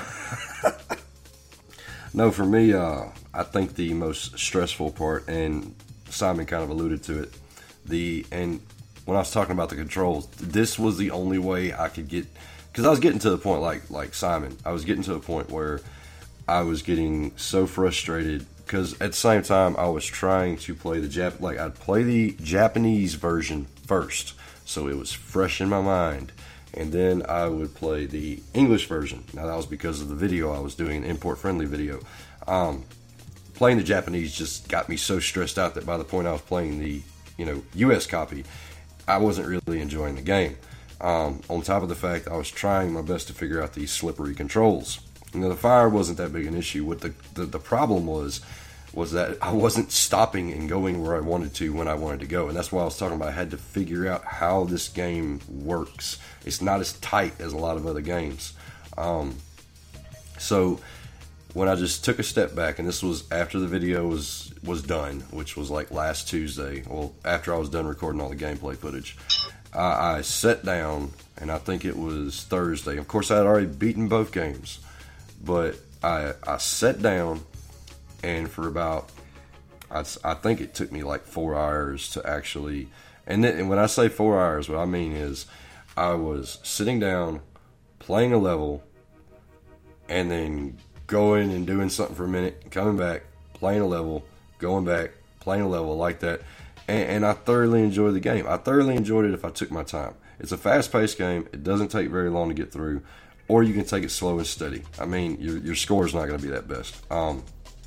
No, for me, uh, I think the most stressful part, and Simon kind of alluded to it, the and when I was talking about the controls, this was the only way I could get, because I was getting to the point, like like Simon, I was getting to a point where I was getting so frustrated because at the same time I was trying to play the Jap like I'd play the Japanese version first, so it was fresh in my mind, and then I would play the English version. Now that was because of the video I was doing, an import friendly video. Um, playing the Japanese just got me so stressed out that by the point I was playing the you know U S copy, I wasn't really enjoying the game. Um, on top of the fact I was trying my best to figure out these slippery controls. You know, the fire wasn't that big an issue. What the, the the problem was was that I wasn't stopping and going where I wanted to when I wanted to go, and that's why I was talking about I had to figure out how this game works. It's not as tight as a lot of other games. Um, so when I just took a step back, and this was after the video was was done, which was like last Tuesday. Well, after I was done recording all the gameplay footage, I, I sat down, and I think it was Thursday. Of course, I had already beaten both games. But I I sat down, and for about, I, I think it took me like four hours to actually, and, then, and when I say four hours, what I mean is I was sitting down, playing a level, and then going and doing something for a minute, coming back, playing a level, going back, playing a level like that, and, and I thoroughly enjoyed the game. I thoroughly enjoyed it if I took my time. It's a fast-paced game. It doesn't take very long to get through. Or you can take it slow and steady. I mean, your your score is not going to be that best. Um,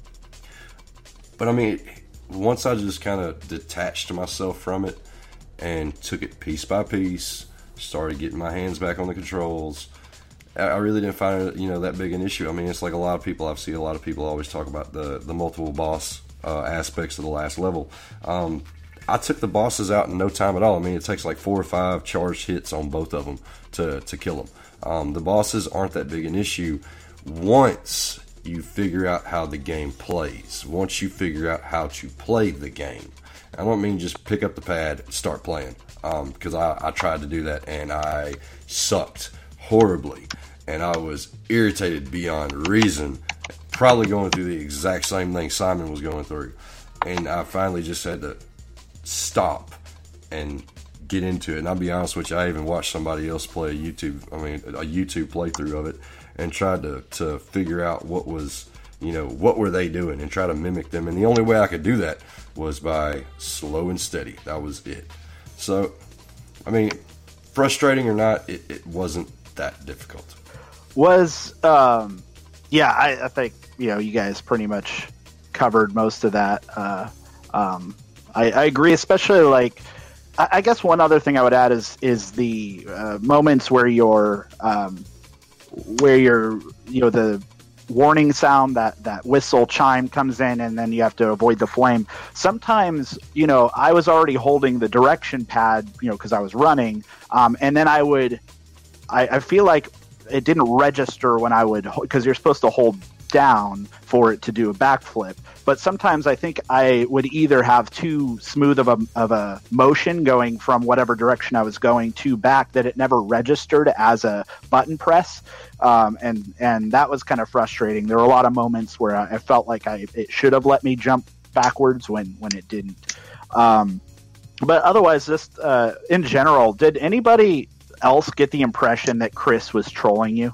but I mean, once I just kind of detached myself from it and took it piece by piece, started getting my hands back on the controls, I really didn't find it, you know, that big an issue. I mean, it's like a lot of people, I've seen a lot of people always talk about the, the multiple boss uh, aspects of the last level. Um, I took the bosses out in no time at all. I mean, it takes like four or five charged hits on both of them to, to kill them. Um, the bosses aren't that big an issue once you figure out how the game plays. Once you figure out how to play the game. I don't mean just pick up the pad and start playing, um, because I, I tried to do that and I sucked horribly. And I was irritated beyond reason, probably going through the exact same thing Simon was going through. And I finally just had to stop and get into it. And I'll be honest with you, I even watched somebody else play a YouTube, I mean, a YouTube playthrough of it, and tried to, to figure out what was, you know, what were they doing and try to mimic them. And the only way I could do that was by slow and steady. That was it. So, I mean, frustrating or not, it, it wasn't that difficult. Was, um, yeah, I, I think, you know, you guys pretty much covered most of that. Uh, um, I, I agree, especially like, I guess one other thing I would add is is the uh, moments where you're um, where you're you know the warning sound, that that whistle chime comes in, and then you have to avoid the flame. Sometimes, you know, I was already holding the direction pad, you know, because I was running, um, and then I would I, I feel like it didn't register when I would, because you're supposed to hold down for it to do a backflip. But sometimes I think I would either have too smooth of a of a motion going from whatever direction I was going to back that it never registered as a button press, um, and and that was kind of frustrating. There were a lot of moments where I, I felt like I it should have let me jump backwards when when it didn't. Um, but otherwise, just uh, in general, did anybody else get the impression that Chris was trolling you?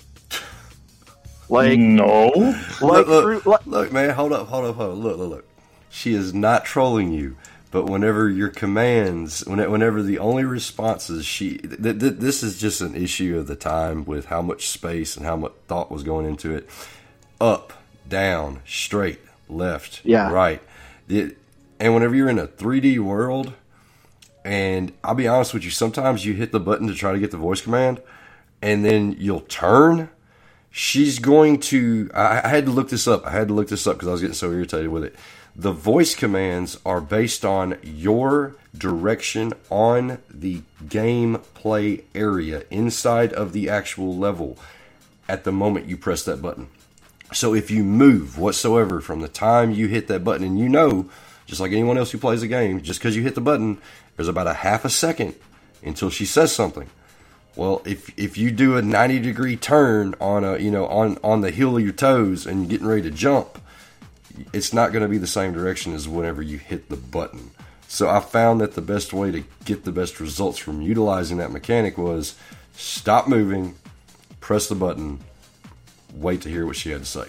Like no, like look, look, through, like, look, man, hold up, hold up, hold up. Look, look, look. She is not trolling you, but whenever your commands, when, whenever the only responses she, th- th- this is just an issue of the time with how much space and how much thought was going into it. Up, down, straight, left, yeah. right. It, and whenever you're in a three D world, and I'll be honest with you, sometimes you hit the button to try to get the voice command, and then you'll turn. She's going to, I, I had to look this up. I had to look this up because I was getting so irritated with it. The voice commands are based on your direction on the gameplay area inside of the actual level at the moment you press that button. So if you move whatsoever from the time you hit that button, and you know, just like anyone else who plays the game, just because you hit the button, there's about a half a second until she says something. Well, if if you do a ninety degree turn on a you know on, on the heel of your toes and you're getting ready to jump, it's not going to be the same direction as whenever you hit the button. So I found that the best way to get the best results from utilizing that mechanic was stop moving, press the button, wait to hear what she had to say.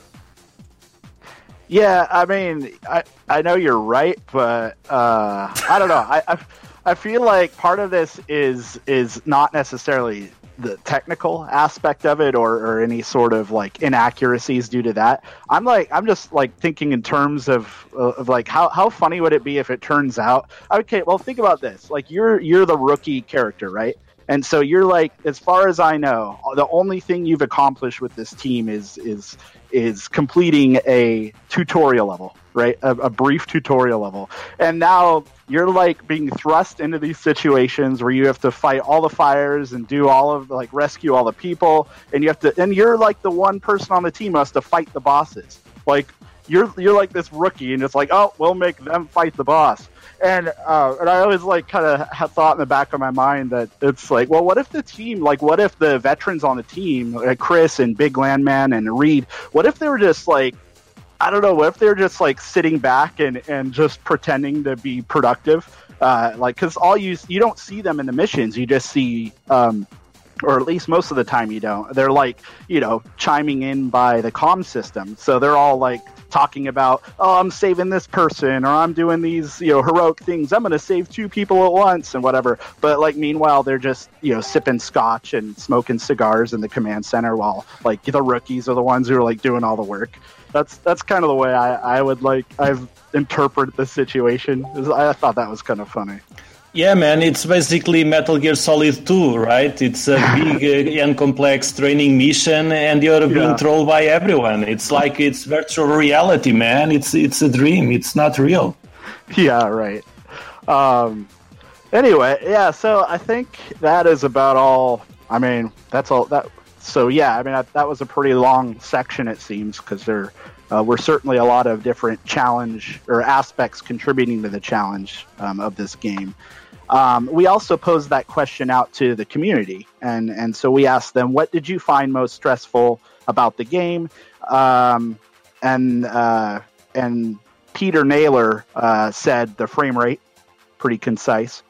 Yeah, I mean, I I know you're right, but uh, I don't know. I, I I feel like part of this is is not necessarily the technical aspect of it, or, or any sort of like inaccuracies due to that. I'm like I'm just like thinking in terms of of like how, how funny would it be if it turns out, okay, well, think about this. Like you're you're the rookie character, right? And so you're like, as far as I know, the only thing you've accomplished with this team is is is completing a tutorial level, right? A, a brief tutorial level. And now you're like being thrust into these situations where you have to fight all the fires and do all of like rescue all the people, and you have to, and you're like the one person on the team who has to fight the bosses. Like you're you're like this rookie, and it's like, oh, we'll make them fight the boss. And uh, and I always like kind of have thought in the back of my mind that it's like, well, what if the team, like, what if the veterans on the team, like Chris and Big Landman and Reed, what if they were just like, I don't know, what if they're just like sitting back and, and just pretending to be productive, uh, like because all you you don't see them in the missions, you just see. Um, or at least most of the time you don't. They're like, you know, chiming in by the comm system. So they're all like talking about, oh, I'm saving this person, or I'm doing these, you know, heroic things. I'm going to save two people at once and whatever. But like, meanwhile, they're just, you know, sipping scotch and smoking cigars in the command center while like the rookies are the ones who are like doing all the work. That's that's kind of the way I, I would like, I've interpreted the situation. I thought that was kind of funny. Yeah, man, it's basically Metal Gear Solid two, right? It's a big uh, and complex training mission, and you're being yeah. trolled by everyone. It's like it's virtual reality, man. It's it's a dream. It's not real. Yeah, right. Um, anyway, yeah, so I think that is about all. I mean, that's all. That. So, yeah, I mean, that, that was a pretty long section, it seems, because there uh, were certainly a lot of different challenge or aspects contributing to the challenge um, of this game. Um, we also posed that question out to the community, and, and so we asked them, what did you find most stressful about the game? Um, and uh, and Peter Naylor uh, said the frame rate, pretty concise.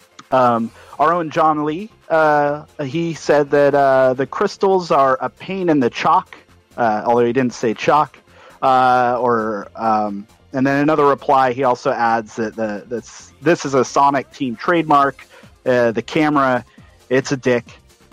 Um, our own John Lee, uh, he said that uh, the crystals are a pain in the chalk, uh, although he didn't say chalk, uh, or... Um, And then another reply, he also adds that the this this is a Sonic Team trademark. Uh, the camera, it's a dick.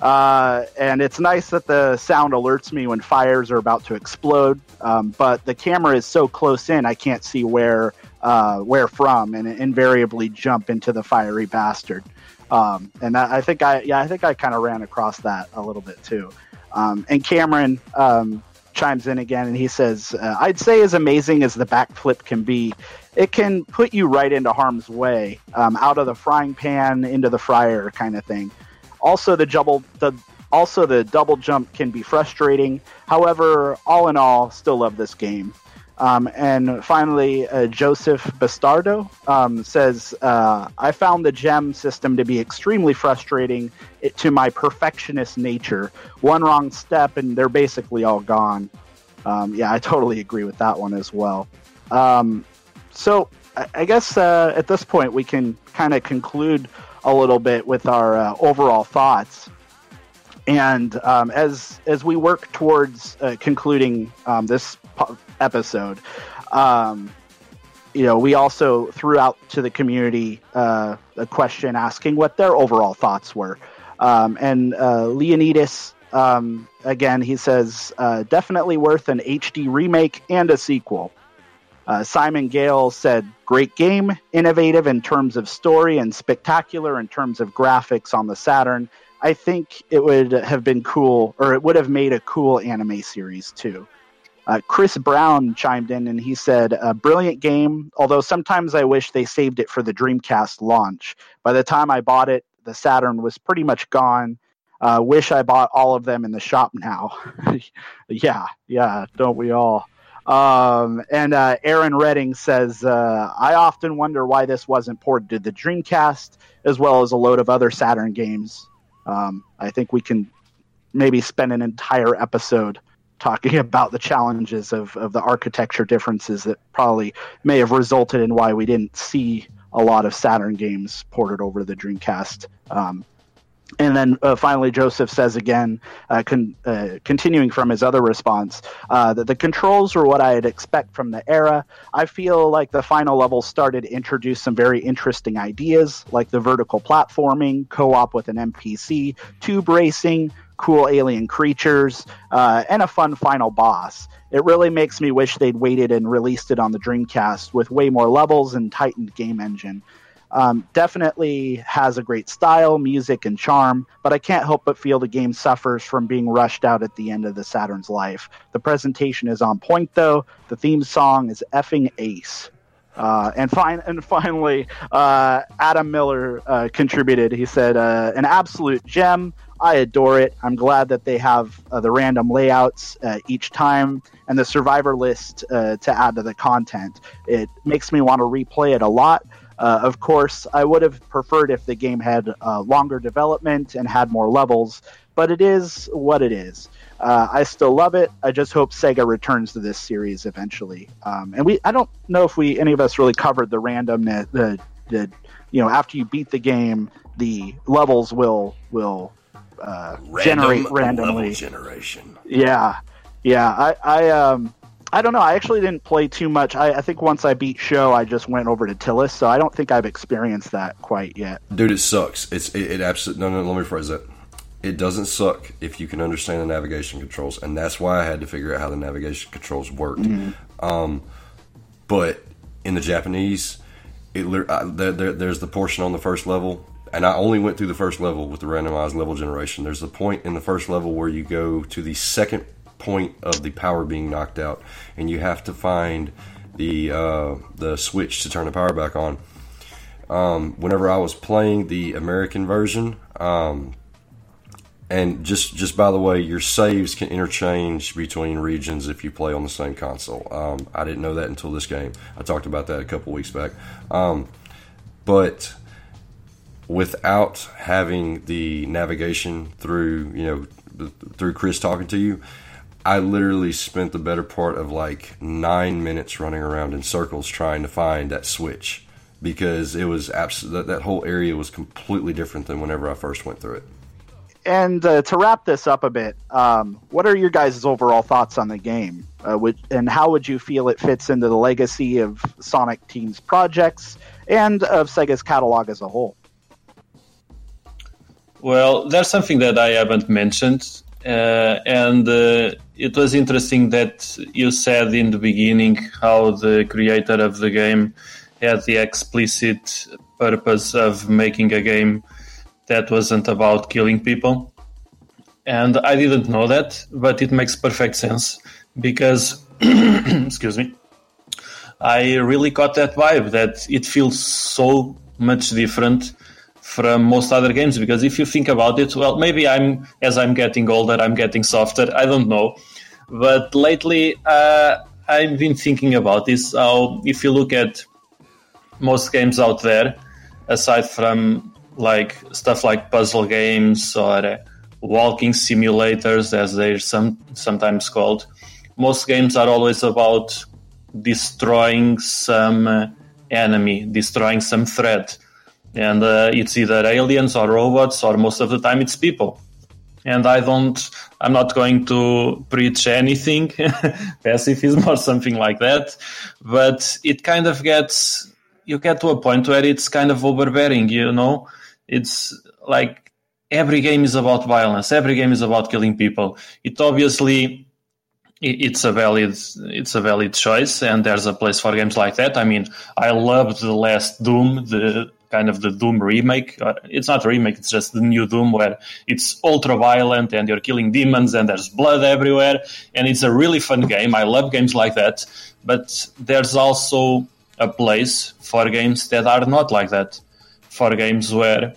Uh, and it's nice that the sound alerts me when fires are about to explode. Um, but the camera is so close in, I can't see where uh, where from, and invariably jump into the fiery bastard. Um, and that, I think I yeah I think I kind of ran across that a little bit too. Um, and Cameron. Um, chimes in again, and he says, uh, I'd say as amazing as the backflip can be, it can put you right into harm's way, um, out of the frying pan into the fryer kind of thing. Also, the double the Also, the double jump can be frustrating. However, all in all, still love this game. Um, and finally, uh, Joseph Bastardo um, says, uh, I found the gem system to be extremely frustrating it, to my perfectionist nature. One wrong step and they're basically all gone. Um, yeah, I totally agree with that one as well. Um, so I, I guess uh, at this point we can kind of conclude a little bit with our uh, overall thoughts. And um, as as we work towards uh, concluding um, this po- episode, um, you know, we also threw out to the community uh, a question asking what their overall thoughts were. Um, and uh, Leonidas, um, again, he says, uh, definitely worth an H D remake and a sequel. Uh, Simon Gale said, great game, innovative in terms of story and spectacular in terms of graphics on the Saturn. I think it would have been cool, or it would have made a cool anime series too. Uh, Chris Brown chimed in and he said, a brilliant game, although sometimes I wish they saved it for the Dreamcast launch. By the time I bought it, the Saturn was pretty much gone. Uh, wish I bought all of them in the shop now. yeah, yeah, don't we all? Um, and uh, Aaron Redding says, uh, I often wonder why this wasn't ported to the Dreamcast, as well as a load of other Saturn games. Um, I think we can maybe spend an entire episode talking about the challenges of, of the architecture differences that probably may have resulted in why we didn't see a lot of Saturn games ported over to the Dreamcast. Um, and then uh, finally, Joseph says again, uh, con- uh, continuing from his other response, uh, that the controls were what I'd expect from the era. I feel like the final level started to introduce some very interesting ideas, like the vertical platforming, co-op with an N P C, tube racing, cool alien creatures, uh, and a fun final boss. It really makes me wish they'd waited and released it on the Dreamcast with way more levels and tightened game engine. Um, definitely has a great style, music, and charm, but I can't help but feel the game suffers from being rushed out at the end of the Saturn's life. The presentation is on point, though. The theme song is effing ace. Uh, and, fin- and finally, uh, Adam Miller uh, contributed. He said, uh, an absolute gem. I adore it. I'm glad that they have uh, the random layouts uh, each time and the survivor list uh, to add to the content. It makes me want to replay it a lot. Uh, of course, I would have preferred if the game had uh, longer development and had more levels, but it is what it is. Uh, I still love it. I just hope Sega returns to this series eventually. Um, and we, I don't know if we, any of us really covered the randomness, the, the, you know, after you beat the game, the levels will, will uh, Random generate randomly. Level generation. Yeah. Yeah. I, I, um, I don't know. I actually didn't play too much. I, I think once I beat Show, I just went over to Tillis, so I don't think I've experienced that quite yet. Dude, it sucks. It's it, it absolutely no no. Let me phrase that. It doesn't suck if you can understand the navigation controls, and that's why I had to figure out how the navigation controls worked. Mm-hmm. Um, but in the Japanese, it I, there, there, there's the portion on the first level, and I only went through the first level with the randomized level generation. There's the point in the first level where you go to the second point of the power being knocked out, and you have to find the uh, the switch to turn the power back on. Um, whenever I was playing the American version, um, and just just by the way, your saves can interchange between regions if you play on the same console. Um, I didn't know that until this game. I talked about that a couple weeks back. Um, but without having the navigation through, you know, through Chris talking to you, I literally spent the better part of like nine minutes running around in circles trying to find that switch, because it was absolutely, that, that whole area was completely different than whenever I first went through it. And uh, to wrap this up a bit, um, what are your guys' overall thoughts on the game? Uh, would, and how would you feel it fits into the legacy of Sonic Team's projects and of Sega's catalog as a whole? Well, there's something that I haven't mentioned. Uh, and uh, it was interesting that you said in the beginning how the creator of the game had the explicit purpose of making a game that wasn't about killing people. And I didn't know that, but it makes perfect sense because, excuse me, I really got that vibe that it feels so much different from most other games, because if you think about it, well, maybe I'm as I'm getting older, I'm getting softer. I don't know, but lately uh, I've been thinking about this. How if you look at most games out there, aside from like stuff like puzzle games or uh, walking simulators, as they're some sometimes called, most games are always about destroying some uh, enemy, destroying some threat. And uh, it's either aliens or robots, or most of the time it's people. And I don't, I'm not going to preach anything, pacifism or something like that. But it kind of gets, you get to a point where it's kind of overbearing, you know? It's like every game is about violence. Every game is about killing people. It obviously, it's a valid, it's a valid choice, and there's a place for games like that. I mean, I loved the last Doom, the kind of the Doom remake. It's not a remake, it's just the new Doom, where it's ultra violent and you're killing demons and there's blood everywhere, and it's a really fun game. I love games like that, but there's also a place for games that are not like that, for games where,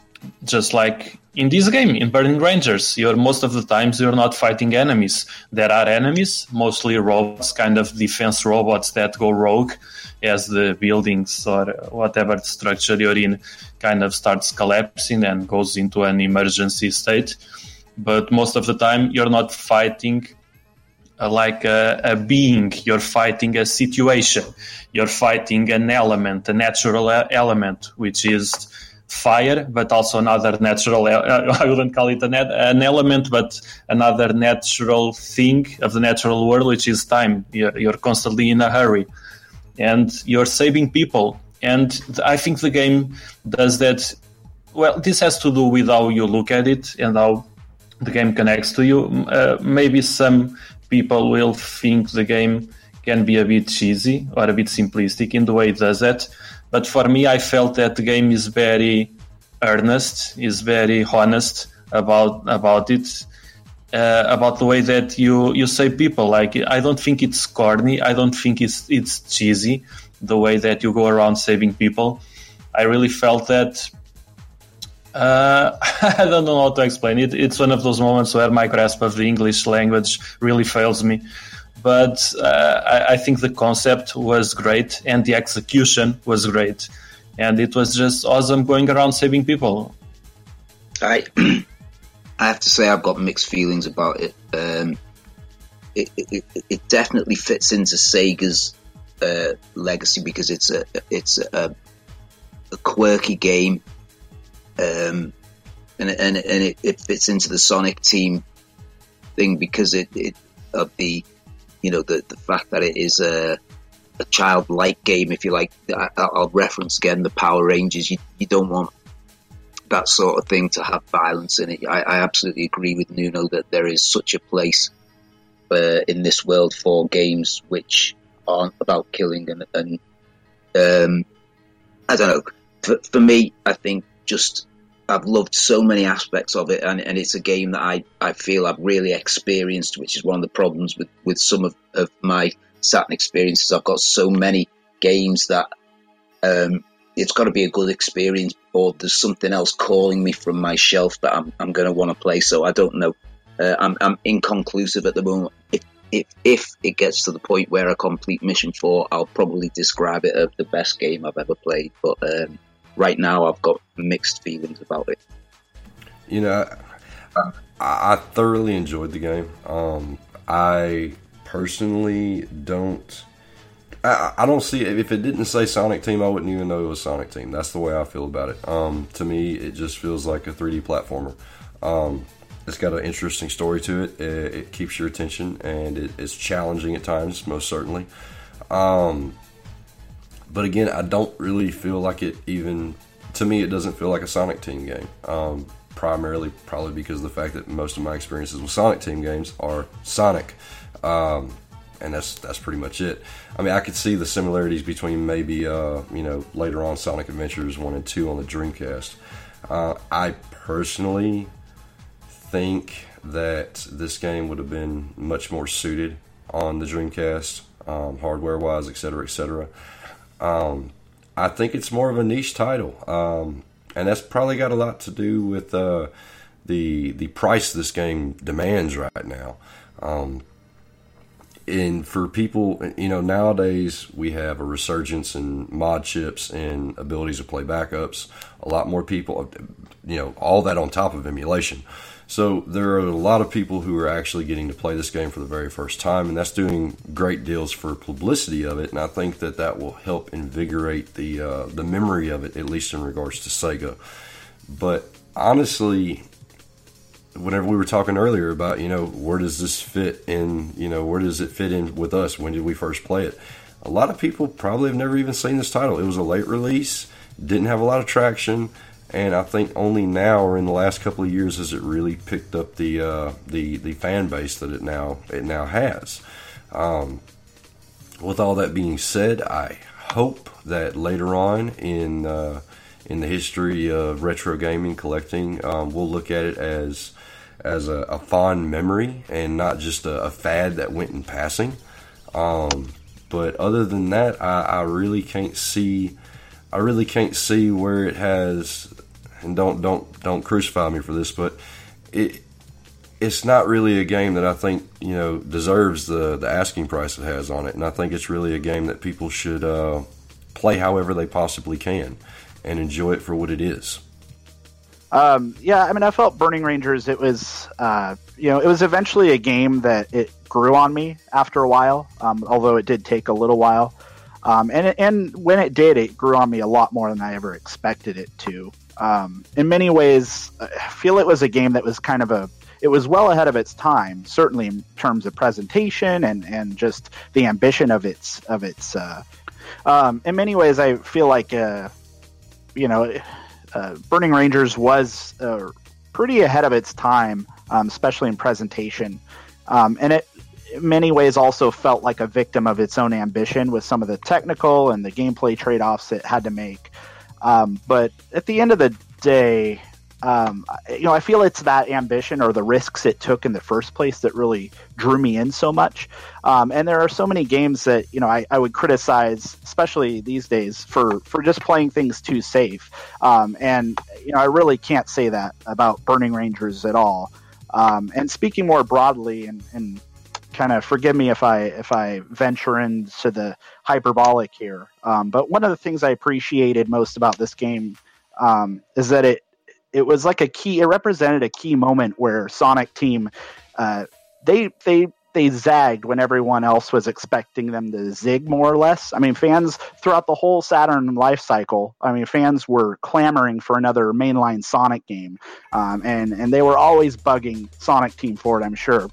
just like in this game, in Burning Rangers, you're most of the times you're not fighting enemies. There are enemies, mostly robots, kind of defense robots that go rogue as the buildings or whatever structure you're in kind of starts collapsing and goes into an emergency state. But most of the time you're not fighting uh, like a, a being, you're fighting a situation. You're fighting an element, a natural element, which is fire, but also another natural, I wouldn't call it an, an element, but another natural thing of the natural world, which is time. You're, you're constantly in a hurry, and you're saving people. And I think the game does that. Well, this has to do with how you look at it and how the game connects to you. Uh, maybe some people will think the game can be a bit cheesy or a bit simplistic in the way it does that. But for me, I felt that the game is very earnest, is very honest about about it, uh, about the way that you, you save people. Like, I don't think it's corny. I don't think it's it's cheesy, the way that you go around saving people. I really felt that. Uh, I don't know how to explain it. It's one of those moments where my grasp of the English language really fails me. But uh, I, I think the concept was great and the execution was great. And it was just awesome going around saving people. I I have to say I've got mixed feelings about it. Um, it, it, it definitely fits into Sega's uh, legacy because it's a it's a, a quirky game, um, and and and it, it fits into the Sonic Team thing because it, it of the you know, the, the fact that it is a, a childlike game, if you like. I, I'll reference again the Power Rangers. You, you don't want that sort of thing to have violence in it. I, I absolutely agree with Nuno that there is such a place uh, in this world for games which aren't about killing. And, and um, I don't know. For, for me, I think just I've loved so many aspects of it, and, and it's a game that I, I feel I've really experienced, which is one of the problems with, with some of, of my Saturn experiences. I've got so many games that um, it's got to be a good experience, or there's something else calling me from my shelf that I'm, I'm going to want to play. So I don't know. Uh, I'm, I'm inconclusive at the moment. If, if if it gets to the point where I complete Mission four, I'll probably describe it as the best game I've ever played. But um, right now, I've got mixed feelings about it. You know, I, I thoroughly enjoyed the game. Um, I personally don't. I, I don't see it. If it didn't say Sonic Team, I wouldn't even know it was Sonic Team. That's the way I feel about it. Um, to me, it just feels like a three D platformer. Um, it's got an interesting story to it. It, it keeps your attention, and it, it's challenging at times, most certainly. Um, But again, I don't really feel like it even, to me, it doesn't feel like a Sonic Team game. Um, primarily, probably because of the fact that most of my experiences with Sonic Team games are Sonic. Um, and that's that's pretty much it. I mean, I could see the similarities between maybe, uh, you know, later on Sonic Adventures one and two on the Dreamcast. Uh, I personally think that this game would have been much more suited on the Dreamcast, um, hardware-wise, et cetera, et cetera. Um, I think it's more of a niche title. Um, and that's probably got a lot to do with uh, the the price this game demands right now. Um, and for people, you know, nowadays we have a resurgence in mod chips and abilities to play backups. A lot more people, you know, all that on top of emulation. So there are a lot of people who are actually getting to play this game for the very first time, and that's doing great deals for publicity of it. And I think that that will help invigorate the uh, the memory of it, at least in regards to Sega. But honestly, whenever we were talking earlier about, you know, where does this fit in, you know, where does it fit in with us? When did we first play it? A lot of people probably have never even seen this title. It was a late release, didn't have a lot of traction. And I think only now, or in the last couple of years, has it really picked up the uh, the the fan base that it now it now has. Um, with all that being said, I hope that later on in uh, in the history of retro gaming collecting, um, we'll look at it as as a, a fond memory and not just a, a fad that went in passing. Um, but other than that, I, I really can't see. I really can't see where it has. And don't don't don't crucify me for this, but it it's not really a game that I think, you know, deserves the the asking price it has on it. And I think it's really a game that people should uh, play however they possibly can and enjoy it for what it is. Um, yeah, I mean, I felt Burning Rangers. It was, uh, you know, it was eventually a game that it grew on me after a while. Um, although it did take a little while, um, and and when it did, it grew on me a lot more than I ever expected it to. Um, in many ways, I feel it was a game that was kind of a, it was well ahead of its time, certainly in terms of presentation and, and just the ambition of its, of its, uh, um, in many ways, I feel like, uh, you know, uh, Burning Rangers was, uh, pretty ahead of its time, um, especially in presentation. Um, and it, in many ways also felt like a victim of its own ambition with some of the technical and the gameplay trade-offs it had to make. Um, but at the end of the day, um, you know, I feel it's that ambition or the risks it took in the first place that really drew me in so much. Um, and there are so many games that, you know, I, I would criticize, especially these days, for, for just playing things too safe. Um, and, you know, I really can't say that about Burning Rangers at all. Um, and speaking more broadly, and, and kind of forgive me if I if I venture into the hyperbolic here, um, but one of the things I appreciated most about this game um, is that it it was like a key. It represented a key moment where Sonic Team uh, they they they zagged when everyone else was expecting them to zig, more or less. I mean, fans throughout the whole Saturn life cycle, I mean, fans were clamoring for another mainline Sonic game, um, and and they were always bugging Sonic Team for it, I'm sure.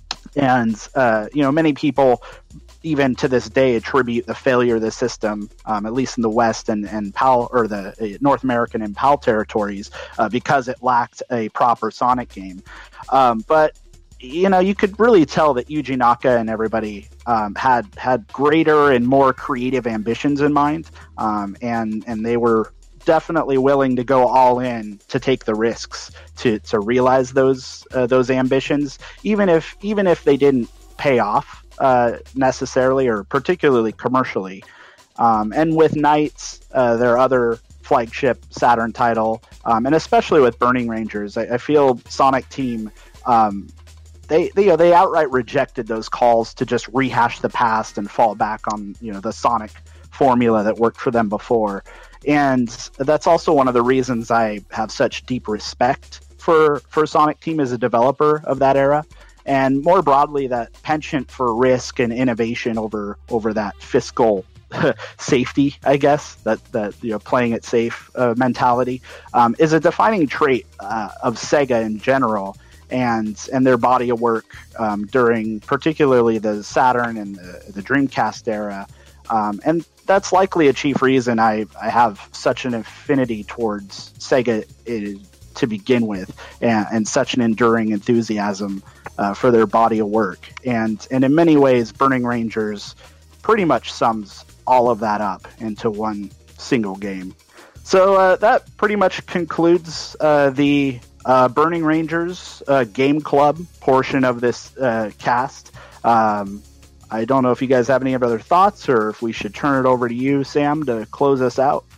And, uh, you know, many people, even to this day, attribute the failure of the system, um, at least in the West and, and PAL, or the uh, North American and PAL territories, uh, because it lacked a proper Sonic game. Um, but, you know, you could really tell that Yuji Naka and everybody um, had had greater and more creative ambitions in mind, um, and and they were definitely willing to go all in to take the risks to, to realize those uh, those ambitions, even if even if they didn't pay off uh, necessarily or particularly commercially. Um, and with Knights, uh, their other flagship Saturn title, um, and especially with Burning Rangers, I, I feel Sonic Team um, they they, you know, they outright rejected those calls to just rehash the past and fall back on, you know, the Sonic formula that worked for them before. And that's also one of the reasons I have such deep respect for, for Sonic Team as a developer of that era. And more broadly, that penchant for risk and innovation over over that fiscal safety, I guess, that, that you know, playing it safe uh, mentality um, is a defining trait uh, of Sega in general, and and their body of work um, during particularly the Saturn and the, the Dreamcast era. Um, and that's likely a chief reason I, I have such an affinity towards Sega uh, to begin with, and, and such an enduring enthusiasm uh, for their body of work. And, and in many ways, Burning Rangers pretty much sums all of that up into one single game. So uh, that pretty much concludes uh, the uh, Burning Rangers uh, Game Club portion of this uh, cast. Um, I don't know if you guys have any other thoughts, or if we should turn it over to you, Sam, to close us out.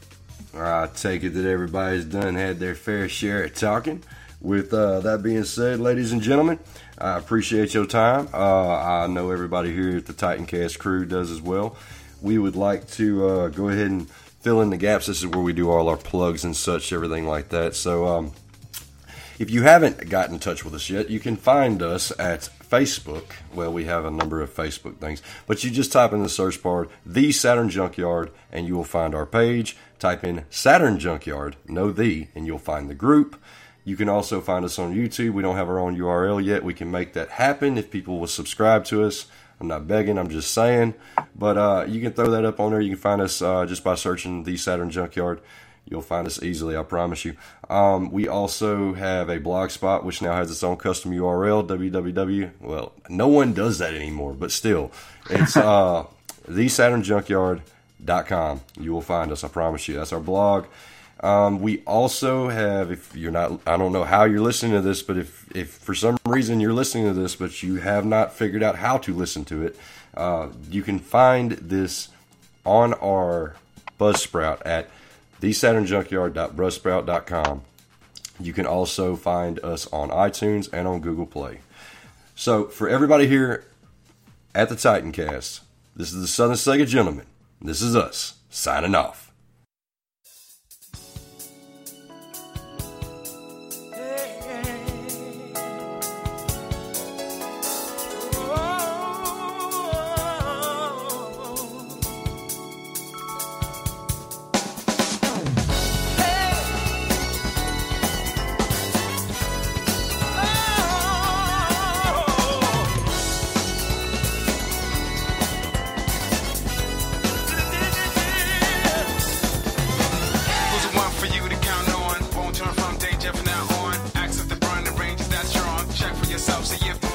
I take it that everybody's done had their fair share of talking. With uh, that being said, ladies and gentlemen, I appreciate your time. Uh, I know everybody here at the Titancast crew does as well. We would like to uh, go ahead and fill in the gaps. This is where we do all our plugs and such, everything like that. So um, if you haven't gotten in touch with us yet, you can find us at Facebook. Well, we have a number of Facebook things, but you just type in the search bar, The Saturn Junkyard, and you will find our page. Type in Saturn Junkyard, no the, and you'll find the group. You can also find us on YouTube. We don't have our own U R L yet. We can make that happen if people will subscribe to us. I'm not begging, I'm just saying. But uh, you can throw that up on there. You can find us uh, just by searching The Saturn Junkyard. You'll find us easily, I promise you. Um, we also have a blog spot, which now has its own custom U R L, www. Well, no one does that anymore, but still. It's uh, the saturn junkyard dot com. You will find us, I promise you. That's our blog. Um, we also have, if you're not, I don't know how you're listening to this, but if, if for some reason you're listening to this, but you have not figured out how to listen to it, uh, you can find this on our Buzzsprout at the saturn junkyard dot buzzsprout dot com. You can also find us on iTunes and on Google Play. So for everybody here at the Titancast, this is the Southern Sega Gentleman. This is us signing off. Check for yourself, see if